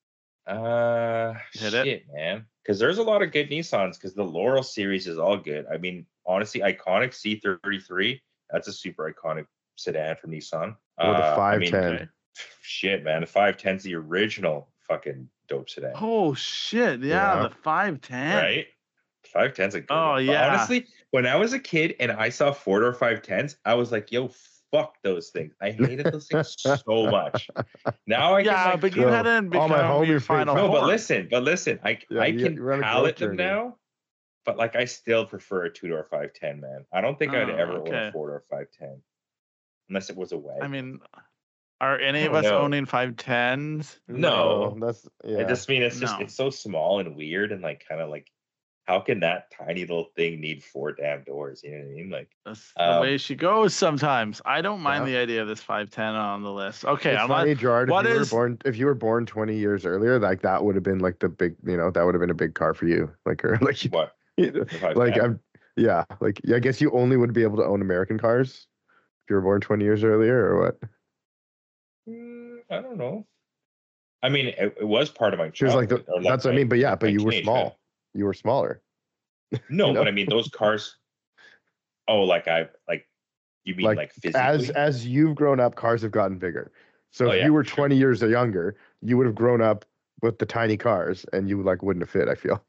Uh, Hit it. shit, man. Because there's a lot of good Nissans. Because the Laurel series is all good. I mean, honestly, iconic C thirty-three. That's a super iconic sedan from Nissan. Or the Uh, I mean, five ten. Okay. shit, man. The five ten's the original fucking dope sedan, Oh shit! Yeah, Yeah. the five ten. right? five ten's a good Oh, one. But yeah. honestly, when I was a kid and I saw four door five tens, I was like, yo, fuck those things. I hated those things so much. Now I Yeah, can like, but you Bro, hadn't all become my your homies final hate- no, but form. listen, but listen, I Yeah, I you- can you're on a growth palette them journey. now, but like I still prefer a two door five ten, man. I don't think I'd Oh, ever own okay. a four door five ten unless it was a wagon. I mean, Are any I of don't us know. owning five tens? No. that's yeah. I just mean it's just No. it's so small and weird and like kind of like how can that tiny little thing need four damn doors? You know what I mean? Like That's the um, way she goes sometimes. I don't mind Yeah. the idea of this five ten on the list. Okay, It's I'm funny, not. Gerard. If what you were is- born, if you were born twenty years earlier, like that would have been like the big, you know, that would have been a big car for you. Like, or like, what? you know, The five like ten? I'm, yeah, like I guess you only would be able to own American cars if you were born twenty years earlier, or what? Mm, I don't know. I mean, it, it was part of my She was like, childhood. the, or, like, that's what I my- mean. But yeah, but my you were teenage small. hood. You were smaller. No, you know? but I mean those cars. Oh, like I like. You mean Like, like, physically? As as you've grown up, cars have gotten bigger. So Oh, if yeah, you were for sure. twenty years or younger, you would have grown up with the tiny cars, and you like wouldn't have fit. I feel.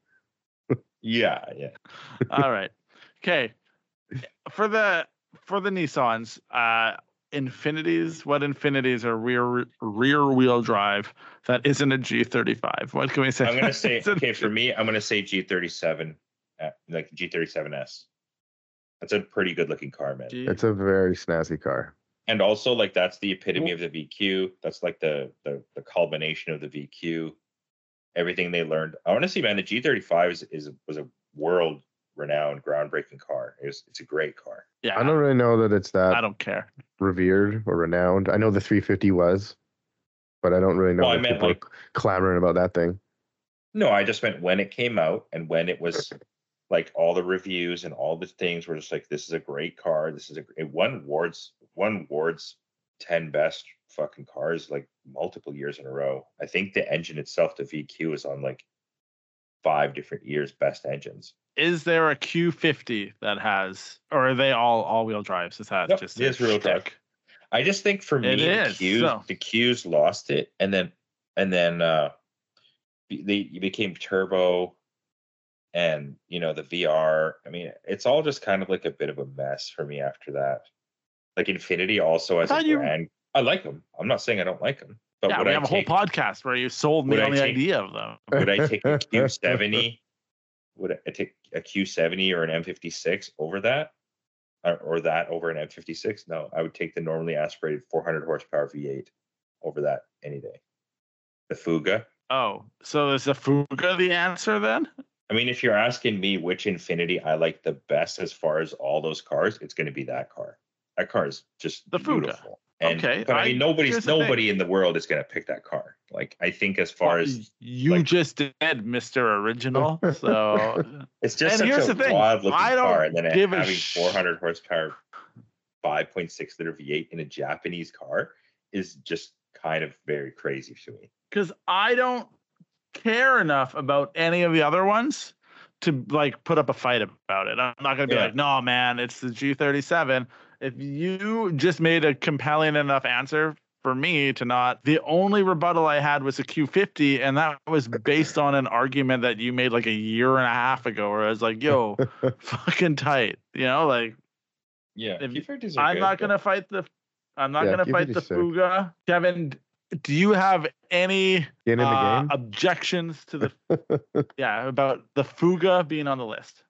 Yeah, yeah. All right. Okay. For the for the Nissans, uh, Infinities. What Infinities are rear rear wheel drive that isn't a G thirty-five? What can we say? I'm gonna say Isn't- okay for me. I'm gonna say G thirty-seven, uh, like G thirty-seven S. That's a pretty good looking car, man. G- It's a very snazzy car. And also, like that's the epitome of the V Q. That's like the the the culmination of the V Q. Everything they learned. I want to see, man. The G thirty-five is, is was a world renowned, groundbreaking car. It's it's a great car. yeah. I don't really know that it's that I don't care. revered or renowned. I know the three fifty was, but I don't really know Well, I that meant, people like- are clamoring about that thing. No, I just meant when it came out and when it was like all the reviews and all the things were just like, this is a great car. This is a it won Ward's won Ward's ten best fucking cars like multiple years in a row. I think the engine itself, the V Q, is on like five different years best engines. Is there a Q fifty that has, or are they all all wheel drives? Is that Nope, just it is real drive. shtick? I just think for me, It the is, Qs, so. the Qs lost it, and then and then uh, they became turbo, and you know the V R. I mean, it's all just kind of like a bit of a mess for me after that. Like Infinity also as a thought you- brand, I like them. I'm not saying I don't like them, but Yeah, would we I have a take, whole podcast where you sold me would I on the take- idea of them. would I take the Q seventy? Would I take a Q seventy or an M fifty-six over that? Or, or that over an M fifty-six? No, I would take the normally aspirated four hundred horsepower V eight over that any day. The Fuga. Oh, so is the Fuga the answer then? I mean, if you're asking me which Infinity I like the best as far as all those cars, it's going to be that car. That car is just The Fuga. beautiful. And, Okay, but I, I- mean, nobody's here's the thing. nobody in the world is going to pick that car. Like, I think as far Well, as you like- just did, Mister Original. So it's just and such here's a the thing, wild looking I don't car, and then it give a having sh- four hundred horsepower, five point six liter V eight in a Japanese car is just kind of very crazy to me. because I don't care enough about any of the other ones to like put up a fight about it. I'm not gonna be Yeah. like, no, man, it's the G thirty-seven. If you just made a compelling enough answer for me to not, the only rebuttal I had was a Q fifty, and that was based on an argument that you made like a year and a half ago, where I was like, yo, fucking tight, you know, like Yeah, If- Q fifties are I'm good, not but- gonna fight the, I'm not Yeah, gonna fight the Q fifty's sick. Fuga. Kevin, do you have any Get in the uh, game. objections to the yeah about the Fuga being on the list?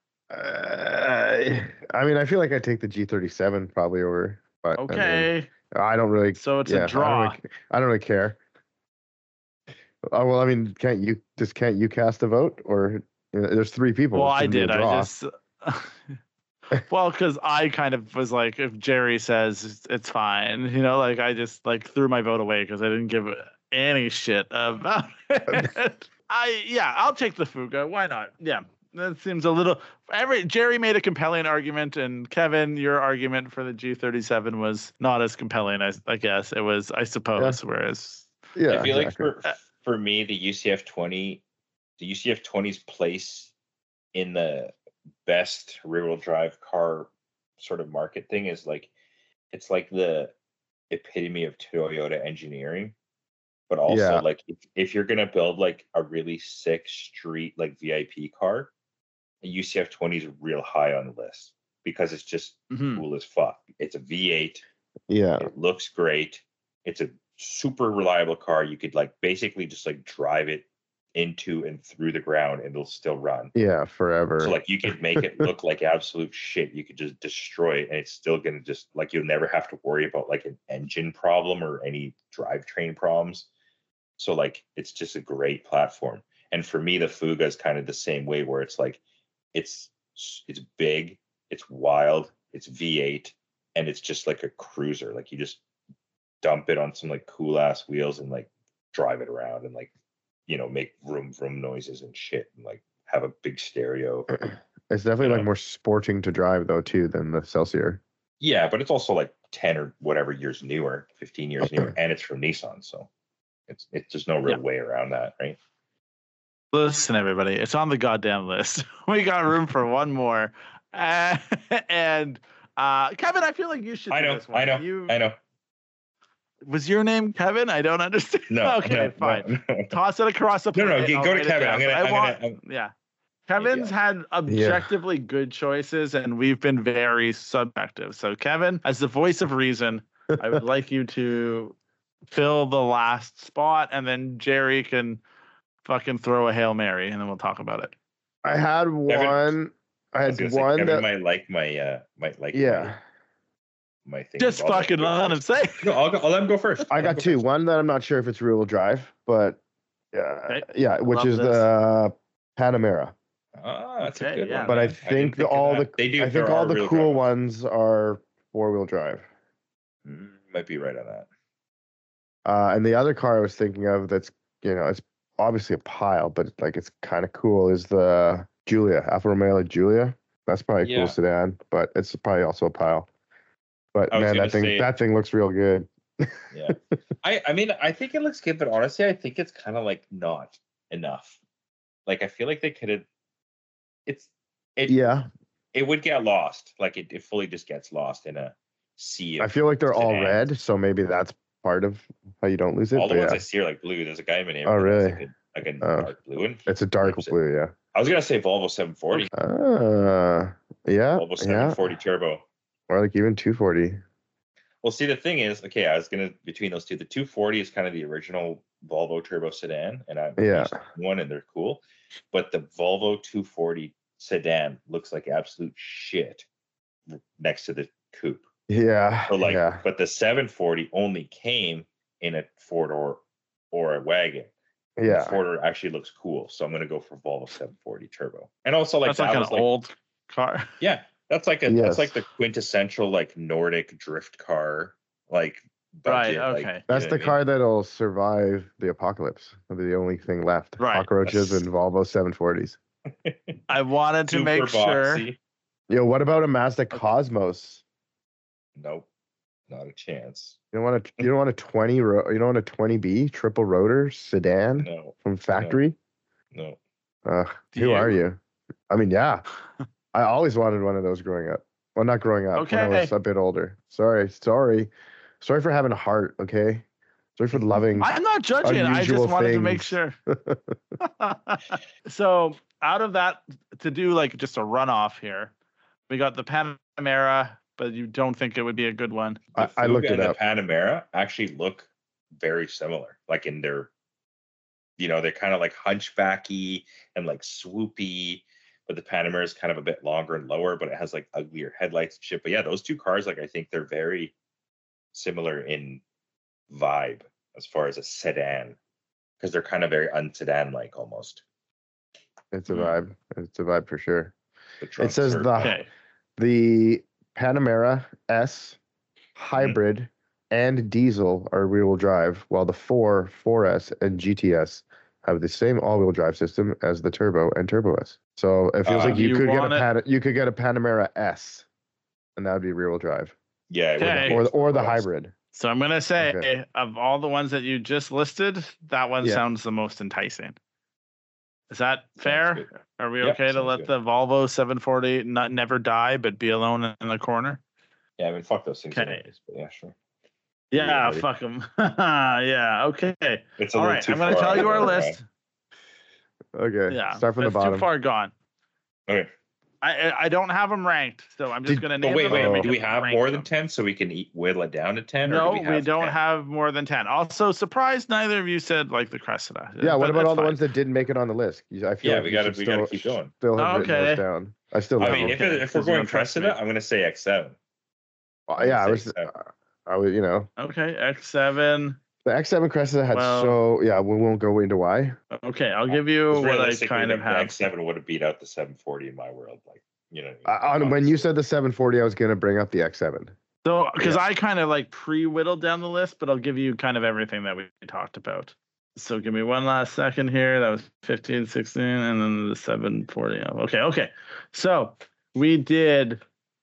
Uh, I mean, I feel like I take the G thirty-seven probably over. But I mean, Okay, I don't really. so it's yeah, a I draw. don't, really, I don't really care. Oh well, I mean, can't you just can't you cast a vote or you know, there's three people? Well, it's I gonna be a did. I draw. just. Well, because I kind of was like, if Jerry says it's, it's fine, you know, like I just like threw my vote away because I didn't give any shit about it. I yeah, I'll take the Fuga. Why not? Yeah, that seems a little. Every Jerry made a compelling argument, and Kevin, your argument for the G thirty-seven was not as compelling. I I guess it was. I suppose. Whereas Yeah, I feel exactly. like for for me, the U C F twenty, the U C F twenty's place in the best rear-wheel drive car sort of market thing is like it's like the epitome of Toyota engineering, but also Yeah. like if, if you're gonna build like a really sick street like V I P car, a U C F twenty is real high on the list because it's just mhm. cool as fuck. It's a V eight. yeah, It looks great. It's a super reliable car. You could like basically just like drive it into and through the ground and it'll still run. Yeah, forever. So like you could make it look like absolute shit. You could just destroy it and it's still gonna just like you'll never have to worry about like an engine problem or any drivetrain problems. So like it's just a great platform. And for me, the Fuga is kind of the same way where it's like it's it's big, it's wild, it's V eight, and it's just like a cruiser. Like you just dump it on some like cool ass wheels and like drive it around and like, you know, make vroom vroom noises and shit and like have a big stereo. It's definitely you like know. more sporting to drive though too than the Celsior. Yeah, but it's also like ten or whatever years newer, fifteen years newer, and it's from Nissan, so it's it's just no real Yeah. way around that, right? Listen, everybody, it's on the goddamn list. We got room for one more. Uh, and uh, Kevin, I feel like you should. I do know, this one. I know, You, I know. Was your name Kevin? I don't understand. No, okay, no, fine. no, no. Toss it across the No, plate. no, g- I'll go to write it Kevin. down. I'm gonna- I I'm want, gonna- I'm- yeah. Kevin's had objectively good choices, and we've been very subjective. So, Kevin, as the voice of reason, I would like you to fill the last spot, and then Jerry can fucking throw a Hail Mary, and then we'll talk about it. I had one. I I had was gonna say, one Kevin that. might like my uh might like Yeah, my, my thing. Just I'll let fucking him go let him first. say. No, I'll go. I'll let him go first. I I'll got go two. first. One that I'm not sure if it's rear wheel drive, but yeah, Okay. yeah, which Love is this. the Panamera. Ah, that's Okay, a good yeah. one. But I man. think didn't the, of all the that. they do. I think there all are the real cool drive ones are four wheel drive. Mm, might be right on that. Uh, and the other car I was thinking of that's, you know, it's obviously a pile, but like it's kind of cool is the Giulia, Alfa Romeo Giulia. That's probably a Yeah. cool sedan, but it's probably also a pile. But I was man, gonna that thing say- that thing looks real good. Yeah. I I mean I think it looks good, but honestly, I think it's kind of like not enough. Like I feel like they could have. It's it. Yeah, It would get lost. Like it, it fully just gets lost in a sea of I feel like they're all sedans. red, so maybe that's part of how you don't lose it. All the but ones yeah, I see are like blue. There's a guy in my Oh, neighborhood that has, really? like a, like a Oh. dark blue one. it's a dark Loves it. blue. Yeah. I was gonna say Volvo seven forty, Uh, yeah, Volvo yeah, seven forty turbo. or like even two forty. Well, see, the thing is, okay, I was gonna between those two. The two forty is kind of the original Volvo turbo sedan, and I'm Yeah. used to one, and they're cool. But the Volvo two forty sedan looks like absolute shit next to the coupe. Yeah, So like, yeah, but the seven forty only came in a four door or a wagon. The yeah. four door actually looks cool, so I'm gonna go for Volvo seven forty turbo. And also, like That's like that an was like, old car. yeah, that's like a Yes. that's like the quintessential like Nordic drift car, like Right, budget, like, okay. you That's know the what I mean? car that'll survive the apocalypse. It'll be the only thing left. Right. Cockroaches That's- and Volvo seven forties. I wanted to Super make sure. boxy. Yo, what about a Mazda Cosmos? Nope, not a chance. You don't want a you don't want a twenty ro- you don't want a twenty B triple rotor sedan No, from factory? no. Ugh, Do who are you? you? I mean, yeah. I always wanted one of those growing up. Well, not growing up. When I was Okay. a bit older. Sorry, sorry, sorry for having a heart. Okay, sorry for loving. I'm not judging. I just Unusual wanted to make things. sure. So out of that, to do like just a runoff here, we got the Panamera, but you don't think it would be a good one. I, The I looked Fuga it and up. The Panamera actually look very similar, like in their, you know, they're kind of like hunchbacky and like swoopy. But the Panamera is kind of a bit longer and lower, but it has like uglier headlights and shit. But yeah, those two cars, like I think they're very similar in vibe as far as a sedan, because they're kind of very unsedan like almost. It's a Hmm. vibe. It's a vibe for sure. The trunks says are- the- Okay. The Panamera S hybrid and diesel are rear-wheel drive, while the four, four S, and G T S have the same all-wheel drive system as the Turbo and Turbo S. So it feels Uh, like you, you could get a want it- Pan- you could get a Panamera S, and that would be rear-wheel drive, Yeah, it wouldn't Okay. be or a the, or the Turbo S. hybrid. So I'm gonna say Okay. of all the ones that you just listed, that one Yeah. sounds the most enticing. Is that fair? good. Are we Yep, okay to sounds let good. the Volvo seven forty not never die but be alone in the corner? Yeah, I mean, fuck those things. Okay. anyways, but yeah, sure. Yeah, buddy. fuck them. Yeah, okay. It's a All little right, too I'm gonna far tell out you of our our way. list. Okay, Yeah, start from the that's bottom. too far gone. Okay. I I don't have them ranked, so I'm just Did- gonna But name wait, them. wait, and wait. Do we can have rank more than them. ten so we can eat, whittle it down to ten? No, or do we, we, have don't ten? have more than ten. Also, surprised neither of you said like the Cressida. Yeah, what but about it's all the fine. ones that didn't make it on the list? You- I feel Yeah, like we you gotta- should we gotta still, keep going. Still have written Okay. those down. I still I love mean, them. if, it, Okay, if we're because you going don't trust Cressida, me. I'm gonna say X seven. Uh, I'm yeah, I gonna was. say X seven. I was, you know, Okay, X seven. the X seven Cressida had Well- so. Yeah, we won't go into why. Okay, I'll give you 'Cause what I realistically, kind the, of the have. X seven would have beat out the seven forty in my world. Like, you know. Uh, on, when you said the seven forty, I was gonna bring up the X seven. So, because Yeah. I kind of like pre-whittled down the list, but I'll give you kind of everything that we talked about. So give me one last second here. That was fifteen, sixteen, and then the seven forty. Okay, okay. So we did.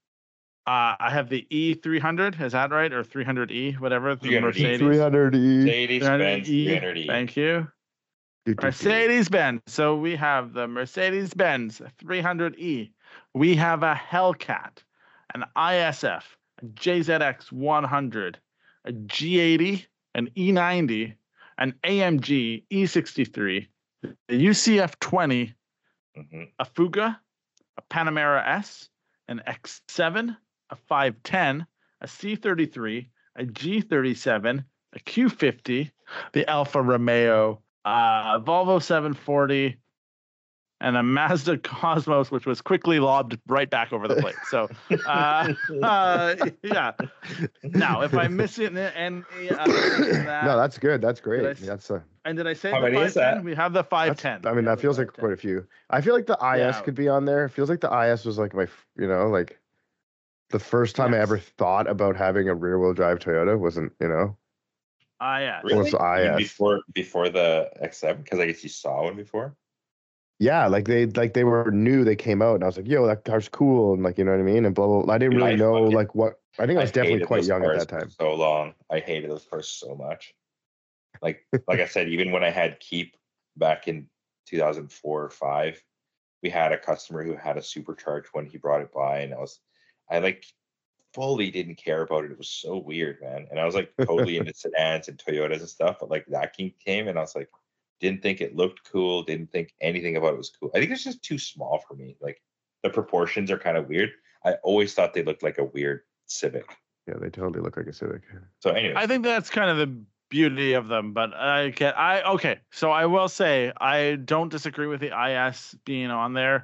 Uh, I have the E three hundred. Is that right? Or three hundred E, whatever. The three hundred E. Mercedes. three hundred E. Mercedes Benz E. three hundred E. Thank you. Mercedes Benz. So we have the Mercedes Benz three hundred E. We have a Hellcat, an I S F, a J Z X one hundred, a G eighty, an E ninety, an A M G E sixty-three, a U C F twenty, Mhm. a Fuga, a Panamera S, an X seven, a five ten, a C thirty-three, a G thirty-seven, a Q fifty, the Alfa Romeo, uh, Volvo seven forty, and a Mazda Cosmos, which was quickly lobbed right back over the plate. So, uh, uh, yeah. Now, if I'm missing any other than that, No, that's good. That's great. Did I s- That's a. and did I say How the many is five ten? that? We have the five That's, ten. I mean, that feels like quite a few. I feel like the I S Yeah. could be on there. It feels like the I S was like my, f- you know, like the first time I Yes. ever thought about having a rear wheel drive Toyota wasn't, you know, Ah, yeah. Really? was the Even I S. before before the X seven? Because I guess you saw one before. yeah, like they like they were new. They came out, and I was like, "Yo, that car's cool," and like you know what I mean, and blah blah. blah. I didn't Dude, really I know fucking- like what. I think I was definitely hated quite those young at cars that time. for so long. I hated those cars so much. Like like I said, even when I had Keep back in two thousand four or five, we had a customer who had a supercharged when he brought it by, and I was I like fully didn't care about it. It was so weird, man. And I was like totally into sedans and Toyotas and stuff, but like that Keep came and I was like, didn't think it looked cool, didn't think anything about it was cool. I think it's just too small for me. Like the proportions are kind of weird. I always thought they looked like a weird Civic. Yeah, they totally look like a Civic. So anyway, I think that's kind of the beauty of them, but I can I okay. So I will say I don't disagree with the I S being on there.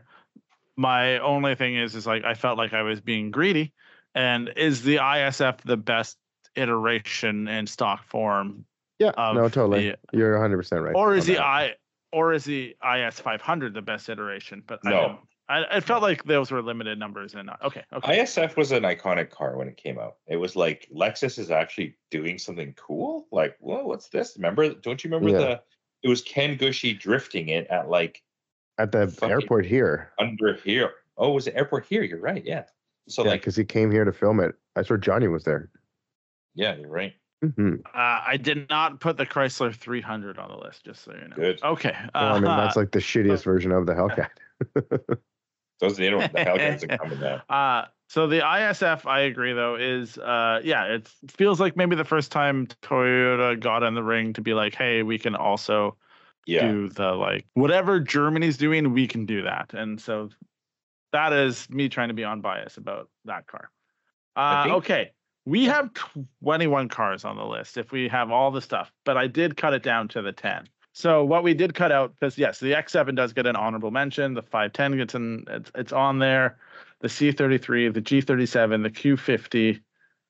My only thing is is like I felt like I was being greedy. And is the I S F the best iteration in stock form, Yeah, Of no, totally. the- You're one hundred percent right. or on is the that. I or is the I S five hundred the best iteration? But I No. don't. I, I felt like those were limited numbers and not, okay, okay. I S F was an iconic car when it came out. It was like Lexus is actually doing something cool. Like, whoa, what's this? Remember? Don't you remember Yeah. the? It was Ken Gushy drifting it at like At the fucking- airport here. under here. Oh, it was the airport here? You're right. Yeah. So Yeah, like, because he came here to film it. I swear Johnny was there. yeah, you're right. hmm Uh, I did not put the Chrysler three hundred on the list, just so you know. Good. Okay. Well, I mean, uh, that's like the shittiest version of the Hellcat. Those are the other the Hellcats are coming down. Uh, so the I S F, I agree though, is uh, yeah, it feels like maybe the first time Toyota got in the ring to be like, hey, we can also Yeah. do the like whatever Germany's doing, we can do that, and so that is me trying to be unbiased about that car. Uh, think- okay, we have twenty-one cars on the list if we have all the stuff, but I did cut it down to the ten. So what we did cut out, because yes, the X seven does get an honorable mention. The five ten gets in, it's, it's on there. The C thirty-three, the G thirty-seven, the Q fifty,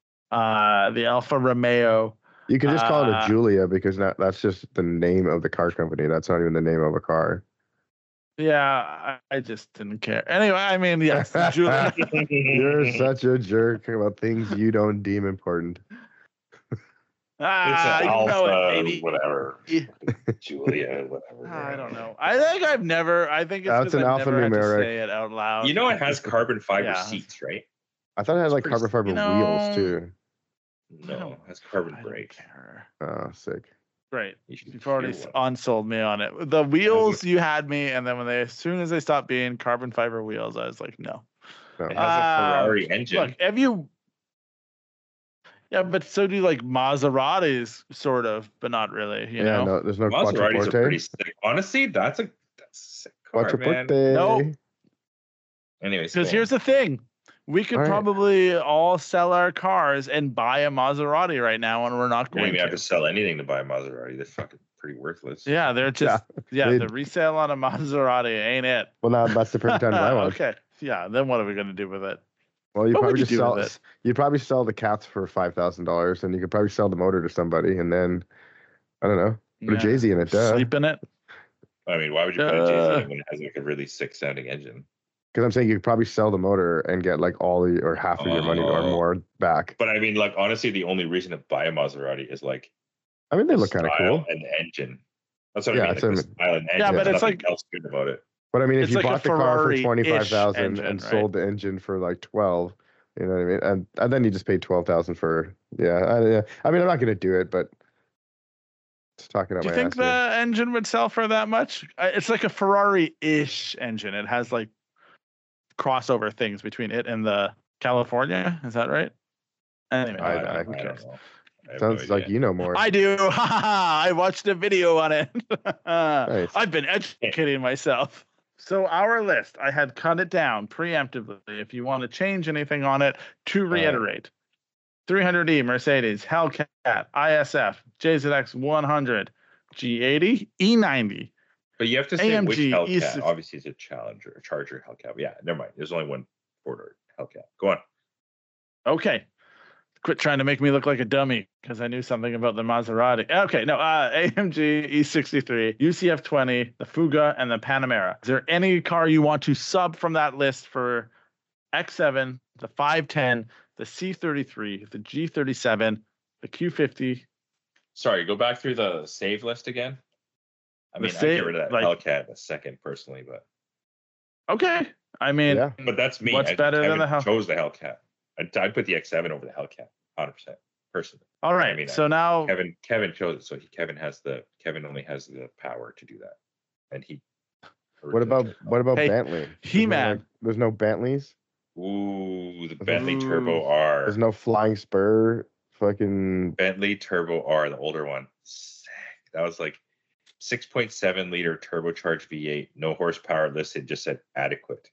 uh, the Alfa Romeo. You can just call it a Uh, Julia because that, that's just the name of the car company. That's not even the name of a car. Yeah, I, I just didn't care. Anyway, I mean, yes, the Julia. You're such a jerk about things you don't deem important. Ah, It's you an know it, Alpha, baby. whatever. Yeah. Julia, whatever. I don't know. I think I've never. I think it's That's because an I've never had to alphanumeric. say it out loud. You know it has carbon fiber Yeah. seats, right? I thought it had like pretty- carbon fiber you know, wheels too. I No, don't- it has carbon I don't brakes. care. Oh, sick. Great. You should You've already hear s- one. unsold me on it. The wheels you had me, and then when they, as soon as they stopped being carbon fiber wheels, I was like, no. No. It has Uh, a Ferrari engine. Look, have you? Yeah, but so do like Maseratis, sort of, but not really. You yeah, know. no, there's no Maseratis are pretty Quattroporte. sick. Honestly, that's a, that's a sick car, man. Quattroporte. Nope. Anyways, Because go here's on. the thing. We could All right. probably all sell our cars and buy a Maserati right now, and we're not You don't going even have to. to sell anything to buy a Maserati. They're fucking pretty worthless. Yeah, they're just yeah, they- the resale on a Maserati ain't it. Well, now that's the perfect time to buy one. Okay. Yeah, then what are we gonna do with it? Well, you What would probably you just do sell. with it? You'd probably sell the cats for five thousand dollars, and you could probably sell the motor to somebody, and then I don't know, put Yeah. a Jay Z in it. Duh. Sleep in it. I mean, why would you put a Jay Z Uh. in when it has like a really sick sounding engine? Because I'm saying you could probably sell the motor and get like all the, or half of your money or Oh. more back. But I mean, like honestly, the only reason to buy a Maserati is like I mean, they the look kind of style cool. and the engine. That's what Yeah, I mean. that's Like what the I style and engine. Yeah, but There's it's nothing like- else good about it. But I mean, if It's you like a bought the car for Ferrari-ish twenty-five thousand engine, and right? sold the engine for like twelve, you know what I mean? And and then you just paid twelve thousand for yeah. I, yeah. I mean, I'm not gonna do it, but just talking out Do you my think ass here. the engine would sell for that much? Uh, It's like a Ferrari-ish engine. It has like crossover things between it and the California. Is that right? Anyway, I- I, I- who I cares? don't know. I have Sounds no like idea. you know more. I do. I watched a video on it. Nice. I've been educating myself. So our list, I had cut it down preemptively. If you want to change anything on it, to right. reiterate, three hundred E Mercedes, Hellcat, I S F, J Z X one hundred, G eighty, E ninety. But you have to say A M which G Hellcat. E six- Obviously, it's a Challenger, a Charger Hellcat. But yeah, never mind. There's only one four-door Hellcat. Go on. Okay. Quit trying to make me look like a dummy because I knew something about the Maserati. Okay, no, uh, A M G E sixty-three, U C F twenty, the Fuga, and the Panamera. Is there any car you want to sub from that list for X seven, the five ten, the C thirty-three, the G thirty-seven, the Q fifty? Sorry, go back through the save list again. I The mean, I'd save- get rid of that like- Hellcat in a second, personally, but Okay. I mean, Yeah. but that's me. What's I, better than Kevin the Hell- chose the Hellcat. I'd, I'd put the X seven over the Hellcat, one hundred percent, personally. all right. I mean, so now, Kevin Kevin chose it, so he, Kevin has the Kevin only has the power to do that, and he. What about what about Hey, Bentley? There's no, He-Man. like- there's no Bentleys. Ooh, the Bentley Ooh. Turbo R. There's no Flying Spur. Fucking Bentley Turbo R, the older one. Sick. That was like six point seven liter turbocharged V eight, no horsepower listed, just said adequate.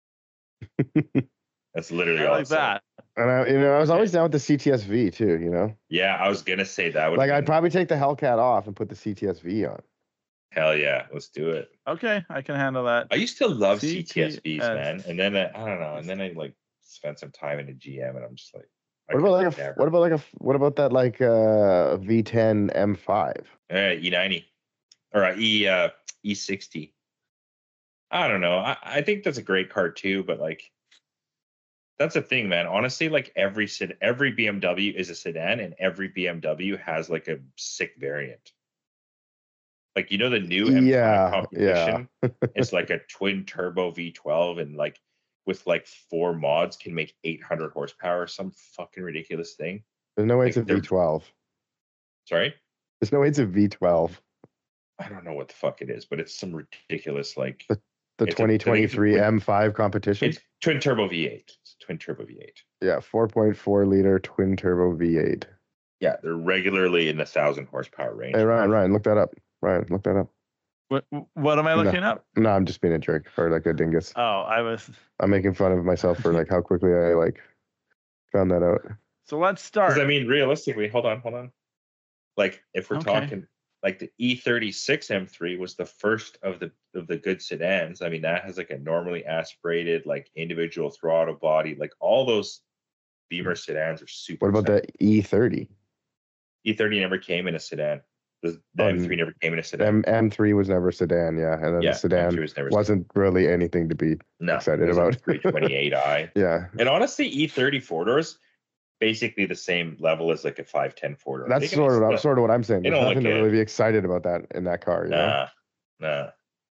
That's literally I all like it said. that. and I, you know, I was always down with the C T S V too. You know, Yeah, I was gonna say that would like I'd probably take the Hellcat off and put the C T S V on. hell yeah, let's do it. Okay, I can handle that. I used to love C C T S Vs, T S. man, and then I, I don't know, and then I like spent some time in a G M, and I'm just like, I What about like could a never. what about like a what about that like uh V ten M five? Uh, E ninety or uh, E uh, E sixty. I don't know. I, I think that's a great car too, but like that's the thing, man. Honestly, like every sed- every B M W is a sedan, and every B M W has like a sick variant. Like you know the new M five Yeah, competition, it's like a twin turbo V twelve, and like with like four mods can make eight hundred horsepower, some fucking ridiculous thing. There's no way it's a Like, they're- V twelve. Sorry. There's no way it's a V twelve. I don't know what the fuck it is, but it's some ridiculous like The It's a- I think it's a twenty twenty-three twin- M five competition. it's twin turbo V eight. It's twin turbo V eight. Yeah, four point four liter twin turbo V eight. Yeah, they're regularly in the thousand horsepower range. Hey Ryan, Ryan, look that up. Ryan, look that up. What, what am I No. looking up? No, I'm just being a jerk or like a dingus. Oh, I was. I'm making fun of myself for like how quickly I like found that out. So let's 'Cause, start. I mean, realistically, hold on, hold on. Like, if we're Okay. talking, like the E thirty-six M three was the first of the of the good sedans. I mean, that has like a normally aspirated, like individual throttle body. Like all those Beamer sedans are super. What about exciting. the E thirty? E thirty never came in a sedan. The, the Um, M three never came in a sedan. M M3 was never a sedan, yeah, and then yeah, the sedan M three was never wasn't really anything to be. no, excited it was a about. three twenty-eight i. Yeah, And honestly, E thirty four doors basically the same level as like a five ten four door. that's sort of what I'm, sort of what I'm saying. they There's don't nothing look to good. really be excited about that in that car. You know? Nah, nah,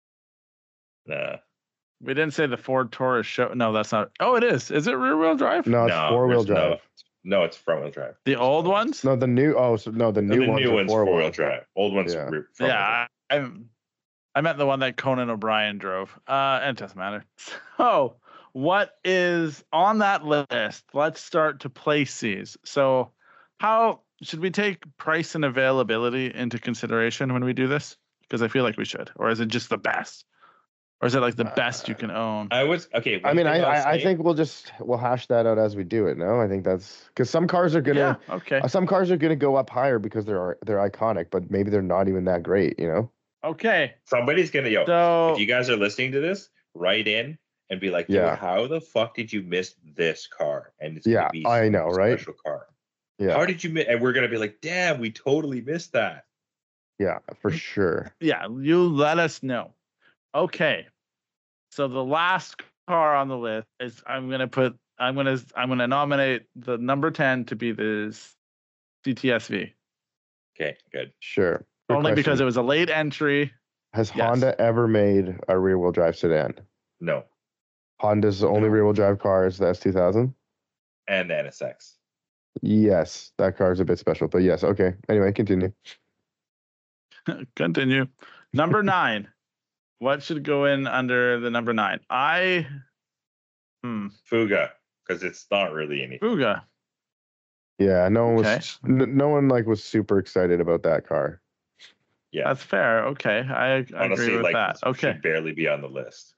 nah. we didn't say the Ford Taurus show. No, that's not. Oh, it is. Is it rear wheel drive? No, it's No, four wheel there's no- drive. No, it's front wheel drive. The old ones? No, the new. Oh, so no, the No, new the ones new are one's four four wheel wheel. drive. Old one's Yeah. rear- front wheel drive. Yeah, I, I'm. I meant the one that Conan O'Brien drove. Uh, it doesn't matter. So, what is on that list? Let's start to place these. So, how should we take price and availability into consideration when we do this? Because I feel like we should. Or is it just the best? or is it like the best you can own? I was okay. I one mean, thing I, I'll I I say- think we'll just we'll hash that out as we do it. No, I think that's because some cars are gonna Yeah. Okay. uh, some cars are gonna go up higher because they're they're iconic, but maybe they're not even that great. You know? Okay. somebody's gonna yo. So If you guys are listening to this, write in and be like, yo, Yeah. how the fuck did you miss this car? And it's Yeah, gonna be I some know, right? special car. Yeah, How did you miss? And we're gonna be like, damn, we totally missed that. yeah, for sure. yeah, you let us know. Okay. So the last car on the list is I'm gonna put I'm gonna I'm gonna nominate the number ten to be the C T S V. Okay, good. Sure. Good Only because question. it was a late entry. Has yes. Honda ever made a rear wheel drive sedan? No, Honda's only No. rear wheel drive car is the S two thousand. and the N S X. Yes, that car is a bit special, but yes. Okay. Anyway, continue. Continue. Number nine. What should go in under the number nine? I hmm Fuga, because it's not really anything. Fuga. Yeah, no one was Okay. n- no one like was super excited about that car. Yeah, That's fair. Okay. I, I honestly, agree with like that. it Okay. should barely be on the list.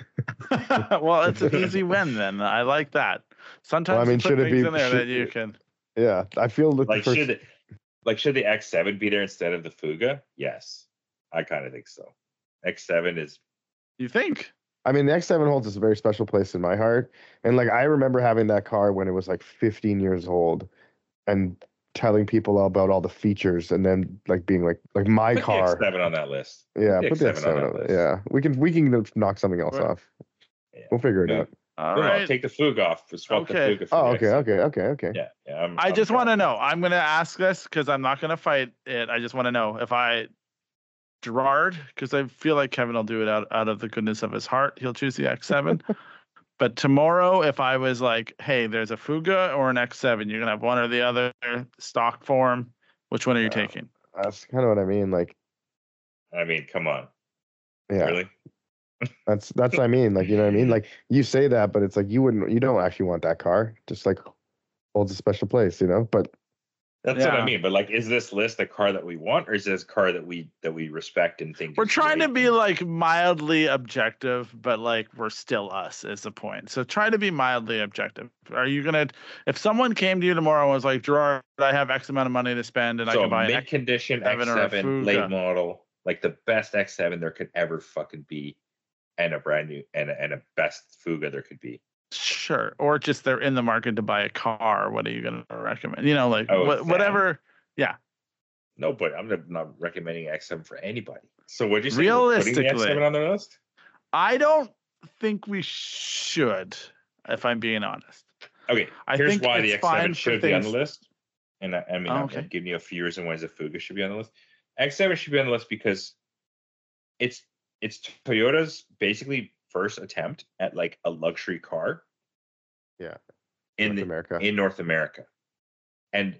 well, it's an easy win then. I like that. Sometimes Well, I mean, you put should it things be- in there that should- you can. Yeah, I feel that Like the first, should it, like should the X seven be there instead of the Fuga? Yes, I kind of think so. X seven is You think? I mean, the X seven holds a very special place in my heart. And like, I remember having that car when it was like fifteen years old and telling people about all the features and then like being like, like my put the car. X seven on that list. Yeah, the put the X seven on X seven that on it. list. Yeah, we can, we can knock something else Right. off. Yeah. We'll figure it No, out. All no, no, right. take the Fuga off. Swap Okay. the Fuga. For Oh, the okay, X seven. okay, okay, okay. Yeah, yeah. I'm, I I'm just want to down. know. I'm going to ask this because I'm not going to fight it. I just want to know if I Gerard, because I feel like Kevin will do it out, out of the goodness of his heart. He'll choose the X seven. But tomorrow, if I was like, hey, there's a Fuga or an X seven, you're going to have one or the other stock form. Which one are you Uh, taking? That's kind of what I mean. Like, I mean, come on. yeah, Really? that's that's what I mean. Like, you know what I mean? Like, you say that, but it's like you wouldn't, you don't actually want that car. Just like holds a special place, you know. But That's what Yeah. I mean. But like, is this list a car that we want, or is this a car that we that we respect and think? We're is trying to great? be like mildly objective, but like we're still us is the point. So try to be mildly objective. Are you gonna if someone came to you tomorrow and was like, Gerard, I have X amount of money to spend and I So can buy an mid X condition seven X or a seven, late Fuga. model, like the best X seven there could ever fucking be, and a brand new and a, and a best Fuga there could be. Sure. Or just they're in the market to buy a car. What are you gonna recommend? You know, like Oh, what, them. whatever. Yeah. No, but I'm not- not recommending X seven for anybody. So what'd you say? We're putting the Realistically. X seven on the list? I don't think we should, if I'm being honest. Okay, I here's think why the it's X seven fine for should be on the things- list. And I, I mean, Oh, I'm, okay. I'm giving you a few reasons why the Fuga should be on the list. X seven should be on the list because it's it's Toyota's basically first attempt at like a luxury car. Yeah, in North the, America. in North America, and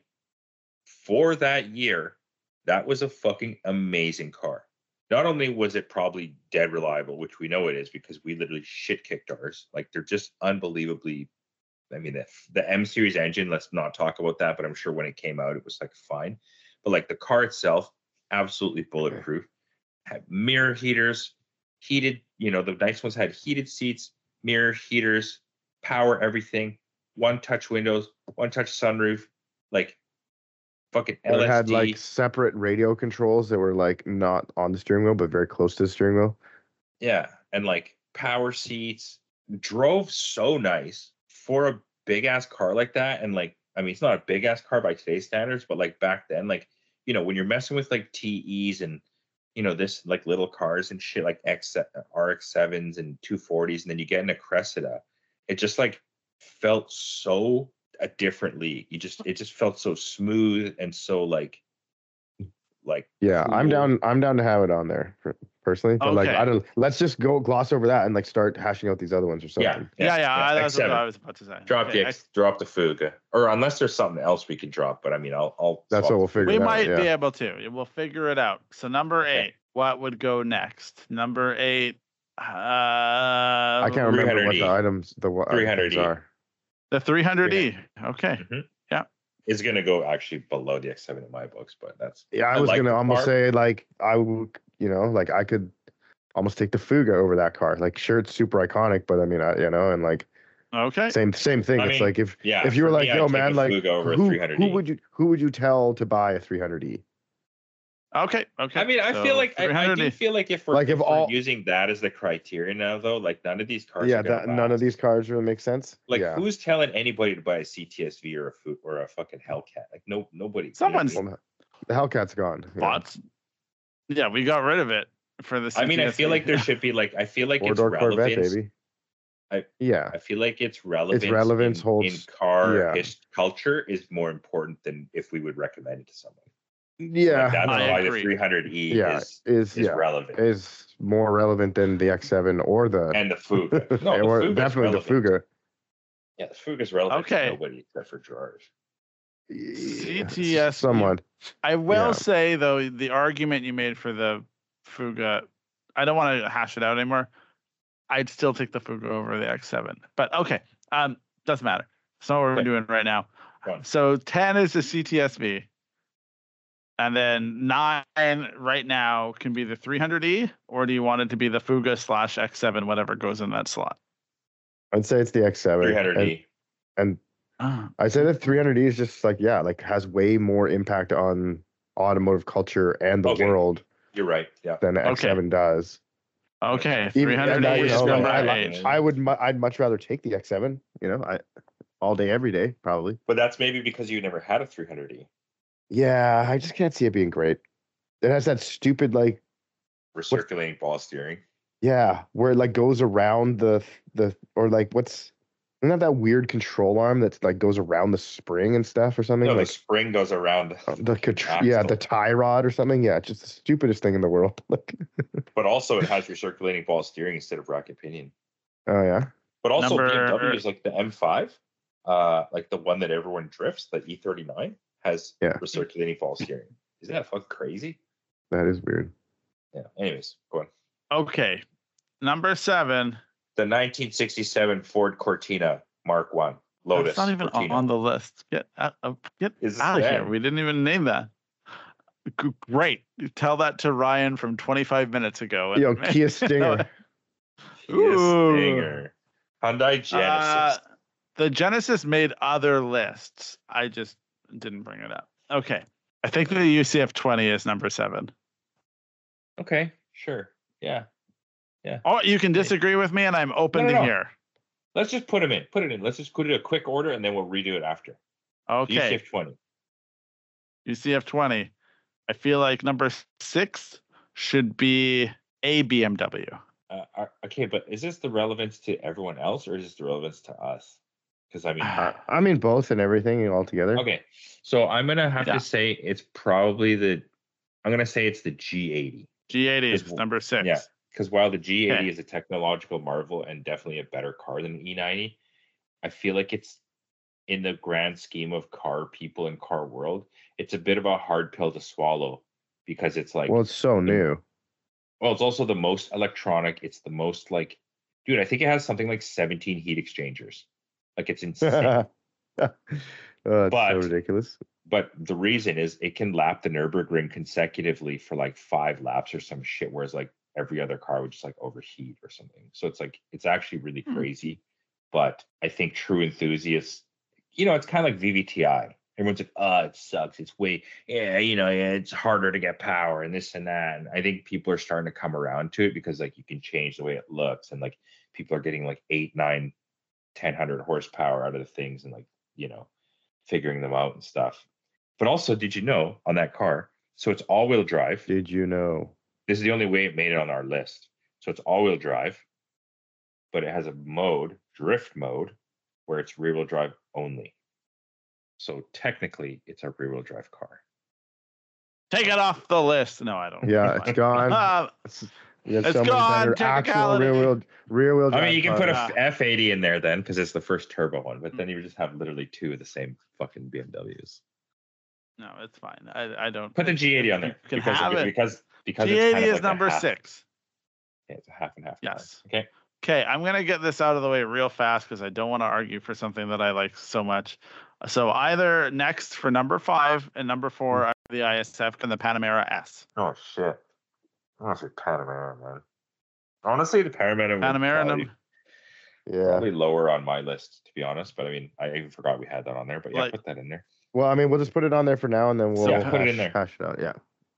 for that year, that was a fucking amazing car. Not only was it probably dead reliable, which we know it is because we literally shit kicked ours. Like they're just unbelievably. I mean, the, the M series engine. Let's not talk about that. But I'm sure when it came out, it was like fine. But like the car itself, absolutely bulletproof. Had mirror heaters, heated. You know, the nice ones had heated seats, mirror heaters, power everything, one touch windows, one touch sunroof, like fucking And L S D. it had like separate radio controls that were like not on the steering wheel, but very close to the steering wheel. Yeah, and like power seats. Drove so nice for a big ass car like that. And like, I mean, it's not a big ass car by today's standards, but like back then, like, you know, when you're messing with like T Es and, you know, this like little cars and shit like X R X sevens and two forties, and then you get in a Cressida, it just like felt so a different league. You just it just felt so smooth and so like like Yeah, I'm cool. down. I'm down to have it on there per- personally. But like, Okay. I don't. Let's just go gloss over that and like start hashing out these other ones or something. Yeah, Yeah, yeah. I, that's what X seven. I was about to say. Drop Okay, the X, drop the Fuga, or unless there's something else we could drop. But I mean, I'll I'll. That's swap what we'll the figure we it out. might yeah. be able to. We'll figure it out. So number Okay. eight, what would go next? Number eight. Uh, I can't remember what the three hundred E. items the what three hundred E. are. The three hundred E. Okay. Is going to go actually below the X seven in my books, but that's Yeah, I I was like gonna the almost car. say like I would, you know, like I could, almost take the Fuga over that car. Like, sure, it's super iconic, but I mean, I, you know, and like Okay. same same thing. I it's mean, like if yeah, if you were for like, me, I'd yo, take man, a like Fuga over a who three hundred who E. would you who would you tell to buy a three hundred E? Okay. Okay. I mean, I So feel like I, I do 300 feel like if we're, Like, if if we're all- using that as the criteria now, though, like none of these cars Yeah, are gonna that none of last. these cars really make sense. Like, yeah. who's telling anybody to buy a C T S V or a Fu- or a fucking Hellcat? Like, no, nobody. you know what I Someone's- mean? Well, the Hellcat's gone. Yeah. Bots. Yeah, we got rid of it for the. I mean, I C T S V. feel like there should be like I feel like Four it's door Corvette, relevant. baby. I- yeah. I feel like its relevance, relevance in, holds- in car yeah. his, culture is more important than if we would recommend it to someone. Yeah. Like, that's I why agree. the three hundred E yeah. is Is, is yeah relevant. is more relevant than the X seven or the And the Fuga. No, the or Fuga's definitely relevant. the Fuga. Yeah, the Fuga's relevant Okay. to nobody except for Gerard. C T S V. Someone. I will Yeah. say though, the argument you made for the Fuga, I don't want to hash it out anymore. I'd still take the Fuga over the X seven. But okay, um, doesn't matter. That's not what we're Okay. doing right now. Go on. So ten is the C T S V, and then nine right now can be the three hundred E, or do you want it to be the Fuga slash X seven, whatever goes in that slot? I'd say it's the X seven. three hundred E. And, and Ah, I say that three hundred E is just like, yeah, like has way more impact on automotive culture and the Okay. world You're right. Yeah. than the X seven does. okay, Even- three hundred and I, E you is know, number like, I, eight. I would, mu- I'd much rather take the X seven. You know, I all day, every day, probably. But that's maybe because you never had a three hundred E. Yeah, I just can't see it being great. It has that stupid like, Recirculating ball steering. yeah, where it like goes around the the or like what's isn't that that weird control arm that's like goes around the spring and stuff or something? No, like the spring goes around. uh, the contr- yeah, axle. the tie rod or something. Yeah, it's just the stupidest thing in the world. Like, But also it has recirculating ball steering instead of rocket pinion. oh yeah, But also Number- B M W is like the M five, uh, like the one that everyone drifts, the E thirty-nine has Yeah. recirculating ball steering. Isn't that fucking crazy? that is weird. Yeah. Anyways, go on. Okay, number seven. The nineteen sixty-seven Ford Cortina Mark One Lotus. That's not even Cortina. on the list. Get out, uh, get Is out of here. that- We didn't even name that. G- Great. You tell that to Ryan from twenty-five minutes ago. Yo, Kia Stinger. Kia Ooh. Stinger. Hyundai Genesis. Uh, the Genesis made other lists. I just didn't bring it up. Okay. I think the U C F twenty is number seven. okay, sure. Yeah. Oh, you can disagree with me, and I'm open No, no, to no. hear. Let's just put them in. Put it in. Let's just put it a quick order and then we'll redo it after. Okay. U C F twenty. U C F twenty. I feel like number six should be a B M W. Uh, uh, okay, but is this the relevance to everyone else or is this the relevance to us? Because I mean, I, I mean, both and everything all together. okay, so I'm gonna have Yeah. to say it's probably the. I'm gonna say it's the G eighty. G eighty is Is- number six. Yeah, because while the G eighty Okay. is a technological marvel and definitely a better car than the E ninety, I feel like it's in the grand scheme of car people and car world, it's a bit of a hard pill to swallow because it's like, Well, it's so new. well, it's also the most electronic. It's the most like, dude, I think it has something like seventeen heat exchangers. Like it's insane. oh, that's so But- ridiculous. But the reason is it can lap the Nürburgring consecutively for like five laps or some shit, whereas like every other car would just like overheat or something. So it's like it's actually really Hmm. crazy. But I think true enthusiasts, you know, it's kind of like V V T I. Everyone's like, oh, it sucks. It's way, yeah, you know, yeah, it's harder to get power and this and that. And I think people are starting to come around to it because like you can change the way it looks and like people are getting like eight, nine, ten hundred horsepower out of the things and like, you know, figuring them out and stuff. But also, did you know on that car? So it's all-wheel drive. Did you know? This is the only way it made it on our list. So it's all-wheel drive, but it has a mode, drift mode, where it's rear-wheel drive only. So technically, it's a rear-wheel drive car. Take it off the list. No, I don't. Yeah, it's gone. Uh, It's, you have It's so many gone, better actual technicality. rear wheel rear wheel I drive. mean, you can put a cars. Uh, F eighty in there then, because it's the first turbo one. But then you would just have literally two of the same fucking B M Ws. no, it's fine. I, I don't. Put the G eighty on there You can because have of, it. because because G it's eighty kind of is like a number half- six. Yeah, it's a half and half. car. Yes. Okay. Okay, I'm gonna get this out of the way real fast because I don't want to argue for something that I like so much. So either next for number five and number four are the I S F and the Panamera S. Oh shit! I want to say Panamera, man. Honestly, the Panamera would Panamera probably, number. Yeah. probably lower on my list, to be honest. But I mean, I even forgot we had that on there. But yeah, Like- put that in there. Well, I mean, we'll just put it on there for now, and then we'll Yeah, hash, put it in there. hash it out. Yeah.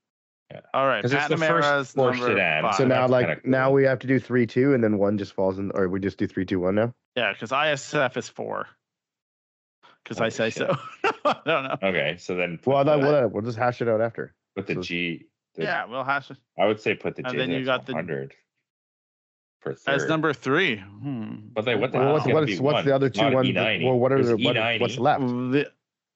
All right, Because it's the Panamera's first Porsche number sedan, five. So Oh, now, that's like, kinda cool. now we have to do three, two, and then one just falls in, or we just do three, two, one now. Yeah, because I S F is four. Because I Holy say shit. so. I don't know. Okay, so then put Well, the, then we'll, we'll just hash it out after. put the so- G. The, Yeah, we'll hash it I would say put the And then you J Z X got the- one hundred for third. as number three. Hmm. But like, what the Well, hell? what's, It's what gonna is, be what's one, the other two not an ones? E ninety. Well, what are There's the, what, E ninety what's left? The-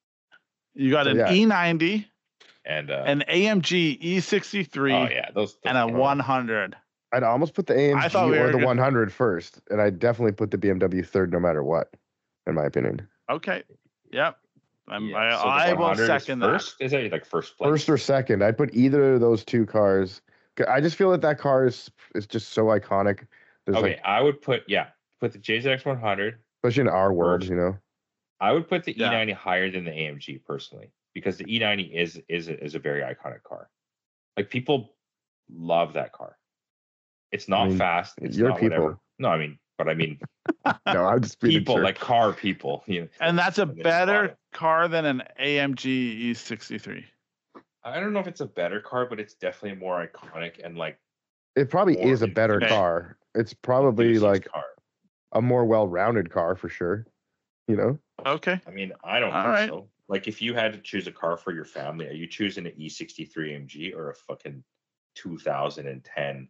you got So, an yeah. E ninety, And uh, an A M G E sixty-three, oh yeah, those, those and a are- one hundred. I'd almost put the A M G I thought we or were the good- one hundred first, and I'd definitely put the B M W third, no matter what, in my opinion. Okay. Yep. I'm, Yeah, so the I, I will one hundred is second that. first. Is that like first place? First or second, I'd put either of those two cars. 'Cause I just feel that that car is is just so iconic. There's Okay, like, I would put yeah, put the J Z X one hundred. especially in our world, First. you know. I would put the Yeah. E ninety higher than the A M G personally, because the E ninety is is a, is a very iconic car. Like people love that car. It's not mean, fast. It's you're not whatever. people. No, I mean, but I mean No, I'm just being a people jerk. like car people. You know, And that's a and they just bought better it. car than an A M G E sixty-three. I don't know if it's a better car, but it's definitely more iconic and like It probably more is a better enthusiast- car. It's probably enthusiast like car. a more well-rounded car for sure. You know. Okay. I mean, I don't All think right. so. Like, if you had to choose a car for your family, are you choosing an E sixty-three A M G or a fucking two thousand ten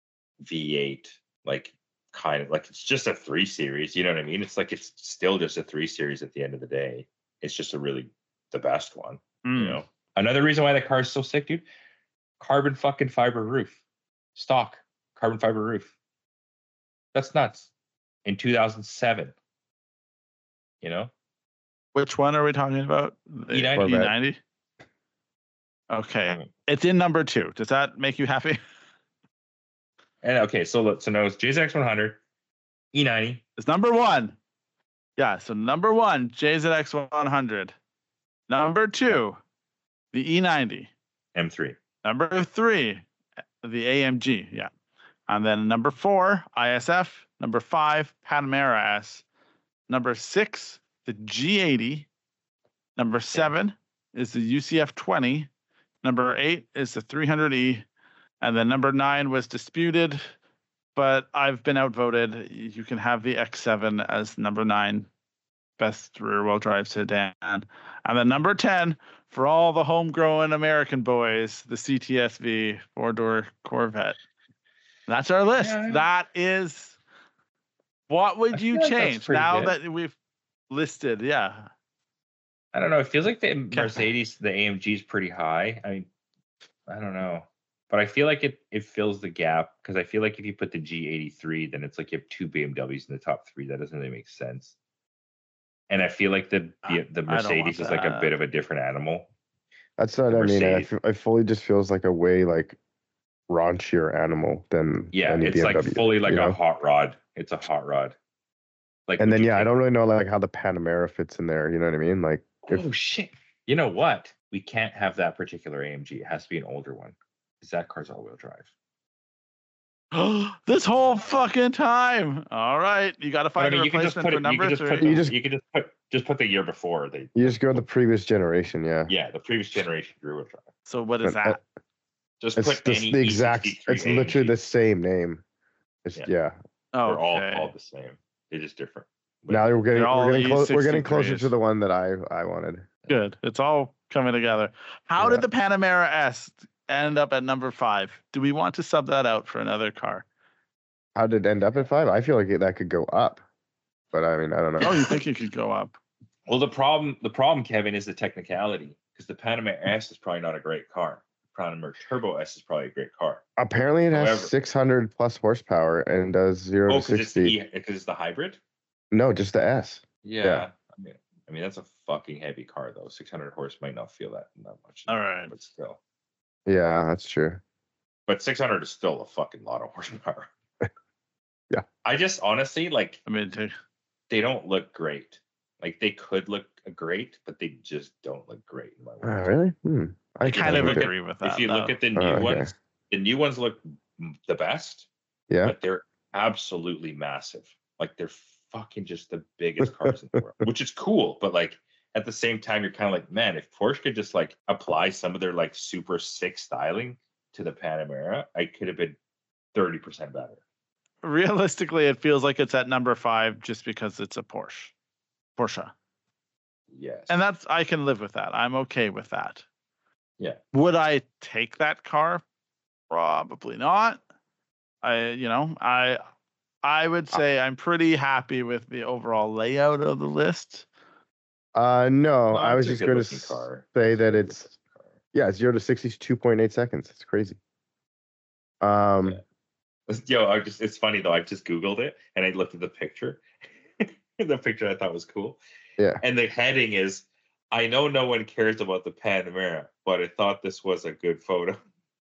V eight? Like, kind of like it's just a three series. You know what I mean? It's like it's still just a three series at the end of the day. It's just a really the best one. You Mm. know. Another reason why that car is so sick, dude. Carbon fucking fiber roof, stock carbon fiber roof. That's nuts. In two thousand seven. You know. Which one are we talking about? The E ninety. E ninety? Okay. Um, It's in number two. Does that make you happy? And okay, so look, so now it's J Z X one hundred, E ninety, It's number one. Yeah, so number one, J Z X one hundred. Number two, the E ninety. M three. Number three, the A M G. Yeah. And then number four, I S F. Number five, Panamera S. Number six, the G eighty. Number seven is the U C F twenty. Number eight is the three hundred E. And then number nine was disputed, but I've been outvoted. You can have the X seven as number nine, best rear-wheel drive sedan. And then number ten, for all the homegrown American boys, the C T S V four-door Corvette. That's our list. Yeah. That is, what I would you feel like that's change pretty now good. that we've listed? Yeah. I don't know. It feels like the Mercedes, the A M G is pretty high. I mean, I don't know. But I feel like it it fills the gap because I feel like if you put the G eighty-three, then it's like you have two B M Ws in the top three. That doesn't really make sense. And I feel like the the, the I don't want Mercedes is like a that. bit of a different animal. That's what The I mean. I, Mercedes. f- I fully just feels like a way like raunchier animal than Yeah, any it's B M W, like fully like you a know? hot rod. It's a hot rod. Like, And would then you yeah, I take- don't really know like how the Panamera fits in there. You know what I mean? Like if Oh shit! You know what? We can't have that particular A M G. It has to be an older one because that car's all-wheel drive. This whole fucking time. All right. You got to But I find mean, a you can just replacement put for it. You number can just three. put. The, You you, just- can just put just put the year before they. you just go with the previous generation, yeah. Yeah, the previous generation rear-wheel drive. So what is But, uh, that? Just It's put the, any the exact. E sixty-three It's literally A M G. the same name. It's Yeah. yeah. Oh, They're all okay. called the same. They're just different. Now we're getting They're all we're getting close. We're getting E closer to sixty-threes. the one that I I wanted. Good. It's all coming together. How Yeah. did the Panamera S end up at number five? Do we want to sub that out for another car? How did it end up at five? I feel like it, that could go up, but I mean I don't know. Oh, you think it could go up? Well, the problem, the problem, Kevin, is the technicality because the Panamera S is probably not a great car. Panamera Turbo S is probably a great car. Apparently, it has However- six hundred plus horsepower and does zero Oh, to because it's the sixty. because it's the hybrid. No, just the S. Yeah. Yeah. I mean, I mean that's a fucking heavy car though. six hundred horse might not feel that that much. All right. But still. Yeah, that's true. But six hundred is still a fucking lot of horsepower. Yeah. I just honestly like I mean, to- they don't look great. Like they could look great, but they just don't look great in my Oh, world. really? Hmm. I I If you kind of look at- agree with that. If you look though. at the new Oh, okay. ones, the new ones look m- the best. Yeah. but they're absolutely massive. Like they're fucking just the biggest cars in the world, which is cool. But like at the same time, you're kind of like, man, if Porsche could just like apply some of their like super sick styling to the Panamera, I could have been thirty percent better. Realistically, it feels like it's at number five just because it's a Porsche. Porsche. Yes. And that's, I can live with that. I'm okay with that. Yeah. Would I take that car? Probably not. I, you know, I, I would say I'm pretty happy with the overall layout of the list. Uh, no, Well, I was it's a just going good-looking to car. say that it's Good-looking car. yeah, zero to sixty is two point eight seconds. It's crazy. Um, Yeah. Yo, I just it's funny though. I just Googled it and I looked at the picture. The picture I thought was cool. yeah. And the heading is, I know no one cares about the Panamera, but I thought this was a good photo.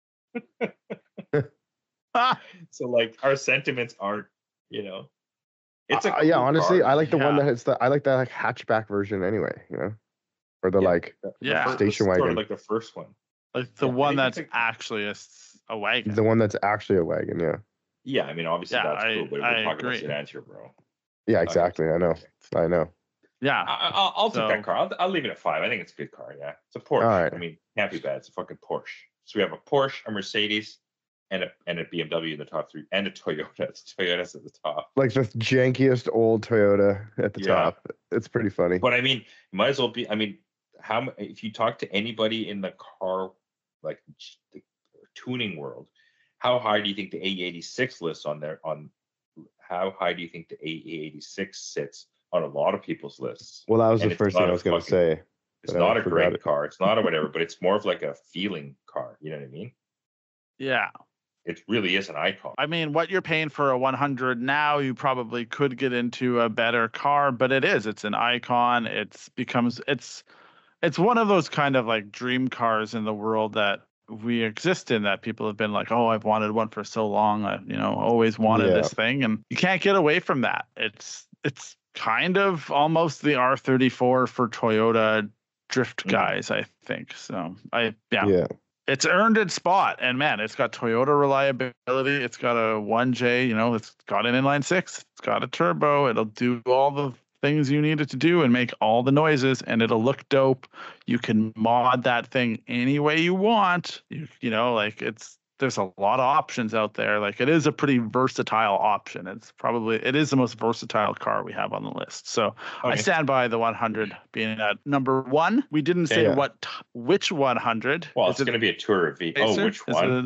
Ah, So like our sentiments aren't, you know, it's a Uh, yeah, cool honestly, car. I like the one Yeah. that has the I like that like hatchback version anyway, you know, or the Yeah. like The- the Yeah. fir- the Station Sort wagon. of like the first one. like the Yeah, I one think I that's think- actually a, s- a wagon. the one that's actually a wagon. Yeah, Yeah, I mean obviously Yeah, that's I- cool, but we're I talking agree. about sedans here, bro. yeah, exactly. I know, I know. Yeah. I, I'll, I'll So- take that car. I'll, I'll leave it at five. I think it's a good car. Yeah, it's a Porsche. All right. I mean, can't be bad. It's a fucking Porsche. So we have a Porsche, a Mercedes, and a and a B M W in the top three, and a Toyota. It's Toyota's at the top. Like the jankiest old Toyota at the Yeah. top. It's pretty funny. But I mean, it might as well be. I mean, how m- if you talk to anybody in the car, like j- the tuning world, how high do you think the A E eighty-six lists on there? On how high do you think the A E eighty-six sits on a lot of people's lists? Well, that was And the it's first not thing I a was going to fucking- say. It's But I not a forgot great it. car. It's not a whatever, but it's more of like a feeling car. You know what I mean? Yeah. It really is an icon. I mean, what you're paying for a one hundred now, you probably could get into a better car, but it is. It's an icon. It's becomes it's it's one of those kind of like dream cars in the world that we exist in, that people have been like, oh, I've wanted one for so long. I, you know, always wanted Yeah. this thing, and you can't get away from that. It's it's kind of almost the R thirty-four for Toyota drift Mhm. guys, I think. So I yeah. Yeah. It's earned its spot, and man, it's got Toyota reliability. It's got a one J, you know, it's got an inline six, it's got a turbo. It'll do all the things you need it to do and make all the noises, and it'll look dope. You can mod that thing any way you want. You, you know, like it's there's a lot of options out there. Like it is a pretty versatile option. It's probably it is the most versatile car we have on the list. So I Okay. stand by the one hundred being at number one. We didn't say Yeah. what which one hundred. Well, Is it's it- going to be a tour of V. Oh, Pacer? which Is one? it-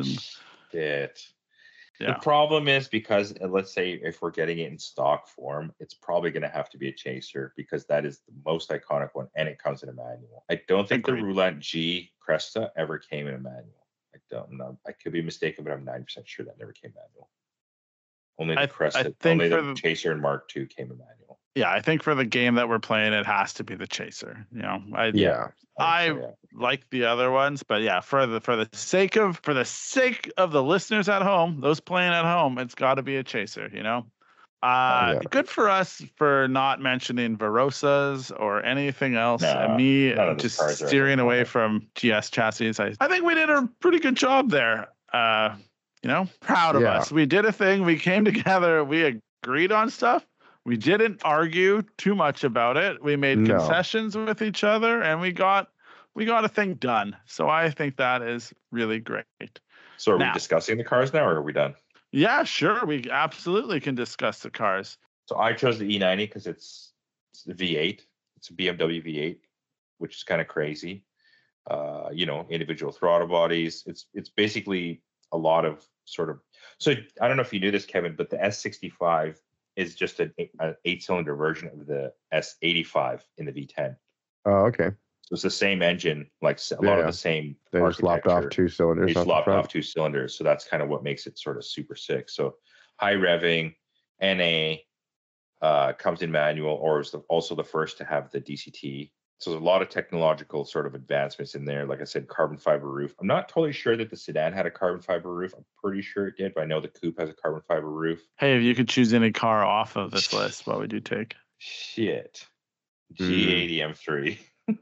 Shit. Yeah. The problem is because uh, let's say if we're getting it in stock form, it's probably going to have to be a chaser because that is the most iconic one, and it comes in a manual. I don't think Agreed. the Roulant G Cresta ever came in a manual. I don't know. I could be mistaken, but I'm ninety percent sure that never came manual. Only the I- I Cresta, think only for the the- Chaser and Mark two came in manual. Yeah, I think for the game that we're playing, it has to be the chaser. You know, I Yeah. I- think so, yeah. like the other ones, but yeah, for the for the sake of for the sake of the listeners at home, those playing at home, it's got to be a chaser. You know, uh, Yeah. good for us for not mentioning Verosas or anything else, No, and me none of those just cars are steering away iconic. from G S chassis. I I think we did a pretty good job there. Uh, you know, proud of Yeah. us. We did a thing. We came together. We agreed on stuff. We didn't argue too much about it. We made No. concessions with each other, and we got we got a thing done. So I think that is really great. So are Now- we discussing the cars now, or are we done? Yeah, sure. We absolutely can discuss the cars. So I chose the E ninety because it's, it's the V eight. It's a B M W V eight, which is kind of crazy. Uh, you know, individual throttle bodies. It's it's basically a lot of sort of. So I don't know if you knew this, Kevin, but the S sixty-five is just an, eight- an eight-cylinder version of the S eighty-five in the V ten. Oh, okay. So it's the same engine, like s- a lot Yeah, of yeah. the same. They just lopped off architecture. two cylinders. They just off the lopped front. off two cylinders, so that's kind of what makes it sort of super sick. So high revving, N A, uh, comes in manual, or is the, also the first to have the D C T. So there's a lot of technological sort of advancements in there. Like I said, carbon fiber roof. I'm not totally sure that the sedan had a carbon fiber roof. I'm pretty sure it did, but I know the coupe has a carbon fiber roof. Hey, if you could choose any car off of this list, what would you take? Shit, Hmm. G eighty M three.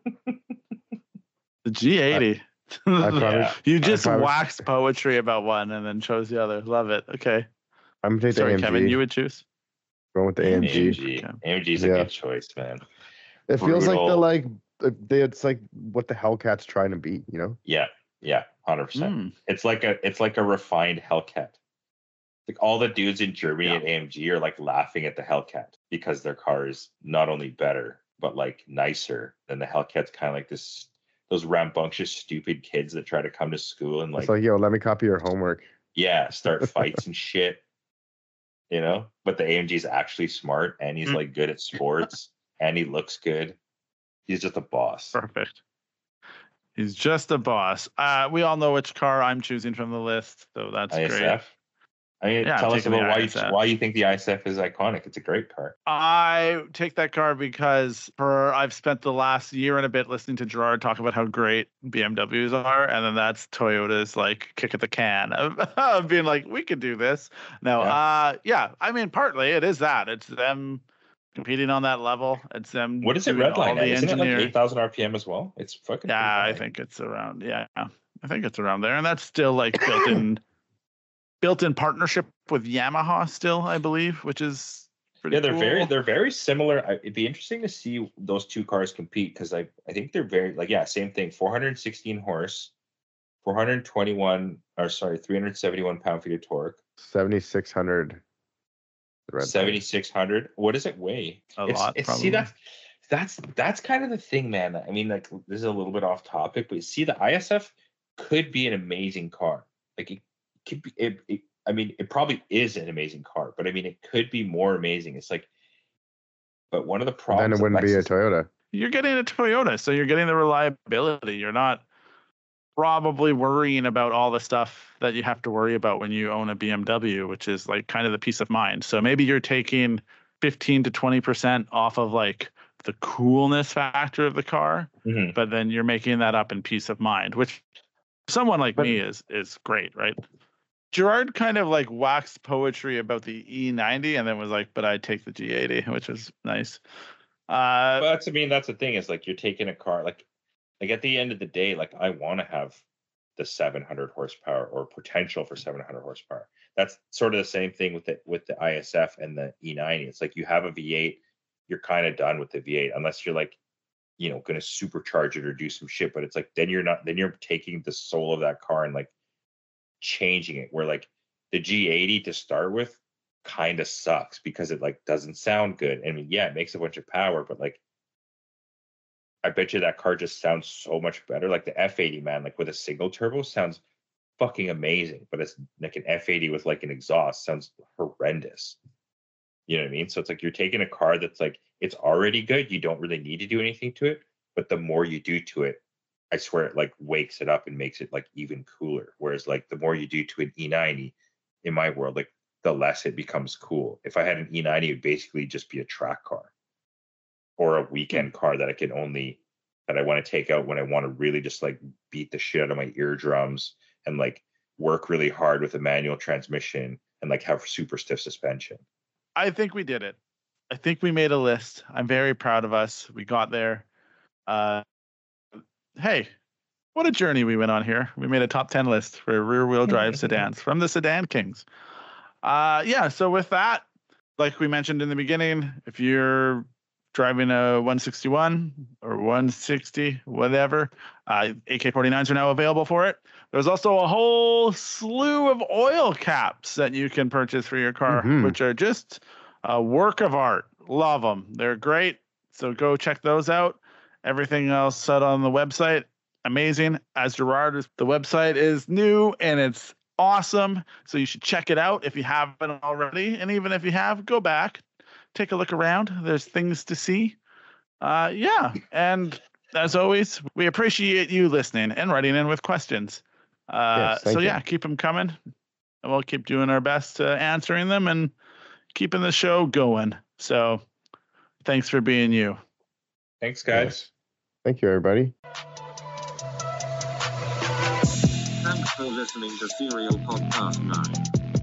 The G eighty. I probably, Yeah. You just probably- waxed poetry about one and then chose the other. Love it. Okay. I'm gonna take Sorry, the A M G. Kevin, you would choose? Going with the A M G. A M G. Okay. A M G is a Yeah. good choice, man. It feels like the Brutal. like they, it's like what the Hellcat's trying to be, you know? Yeah, yeah, hundred percent. Mm. It's like a it's like a refined Hellcat. Like all the dudes in Germany Yeah. at A M G are like laughing at the Hellcat because their car is not only better but like nicer than the Hellcat's. Kind of like this those rambunctious stupid kids that try to come to school and like, It's like, yo, let me copy your homework. yeah, start fights and shit. You know, but the A M G is actually smart and he's Mm. like good at sports and he looks good. He's just a boss. Perfect. He's just a boss. Uh, we all know which car I'm choosing from the list, so that's I S great. F. I mean, Yeah, I'm tell us taking the about why I S F. you why you think the I S F is iconic. It's a great car. I take that car because for I've spent the last year and a bit listening to Gerard talk about how great B M Ws are, and then that's Toyota's like kick at the can of, of being like, we could do this. No, Yeah. uh, yeah, I mean, partly it is that it's them competing on that level. It's them. What is it doing all redline at? the Isn't it like engineer- eight thousand R P M as well? It's fucking. Yeah, pretty I high. think it's around. Yeah, I think it's around there, and that's still like built in, built in partnership with Yamaha still, I believe, which is pretty. Yeah, they're cool. very they're very similar. I- It'd be interesting to see those two cars compete because I I think they're very like yeah same thing. four hundred sixteen horse, four hundred twenty-one or sorry three hundred seventy-one pound feet of torque, seventy-six hundred. The red seventy-six hundred. What does it weigh? A It's- lot, it's- probably. See that's that's that's kind of the thing, man. I mean, like this is a little bit off topic, but see, the I S F could be an amazing car. Like it could be. It, it, I mean, it probably is an amazing car, but I mean, it could be more amazing. It's like, but one of the Then problems. it that wouldn't be a Lexus- Toyota. You're getting a Toyota, so you're getting the reliability. You're not probably worrying about all the stuff that you have to worry about when you own a B M W, which is like kind of the peace of mind. So maybe you're taking fifteen to twenty percent off of like the coolness factor of the car, Mhm. but then you're making that up in peace of mind, which someone like But- me is is great, right? Gerard kind of like waxed poetry about the E ninety and then was like, but I'd take the G eighty, which was nice. Uh, But that's, I mean, that's the thing is like you're taking a car like, like at the end of the day, like I want to have the seven hundred horsepower or potential for seven hundred horsepower. That's sort of the same thing with the with the I S F and the E ninety. It's like you have a V eight, you're kind of done with the V eight unless you're like, you know, going to supercharge it or do some shit. But it's like then you're not then you're taking the soul of that car and like changing it. Where like the G eighty to start with kind of sucks because it like doesn't sound good. I mean, yeah, it makes a bunch of power, but like I bet you that car just sounds so much better. Like the F eighty, man, like with a single turbo sounds fucking amazing, but it's like an F eighty with like an exhaust sounds horrendous. You know what I mean? So it's like you're taking a car that's like it's already good. You don't really need to do anything to it, but the more you do to it, I swear it like wakes it up and makes it like even cooler. Whereas like the more you do to an E ninety, in my world, like the less it becomes cool. If I had an E ninety, it would basically just be a track car or a weekend car that I can only that I want to take out when I want to really just like beat the shit out of my eardrums and like work really hard with a manual transmission and like have super stiff suspension. I think we did it. I think we made a list. I'm very proud of us. We got there. Uh, hey, what a journey we went on here. We made a top ten list for rear wheel drive sedans from the Sedan Kings. Uh, yeah, so with that, like we mentioned in the beginning, if you're driving a one sixty-one or one sixty, whatever, uh, A K forty-nines are now available for it. There's also a whole slew of oil caps that you can purchase for your car, Mhm. which are just a work of art. Love them. They're great. So go check those out. Everything else set on the website, amazing. As Gerard, is- the website is new and it's awesome. So you should check it out if you haven't already. And even if you have, go back, take a look around. There's things to see. Uh, yeah. And as always, we appreciate you listening and writing in with questions. Uh, Yes, thank so you. yeah, keep them coming. And we'll keep doing our best to answering them and keeping the show going. So thanks for being you. Thanks, guys. Yes. Thank you, everybody. Thanks for listening to Serial Podcast nine.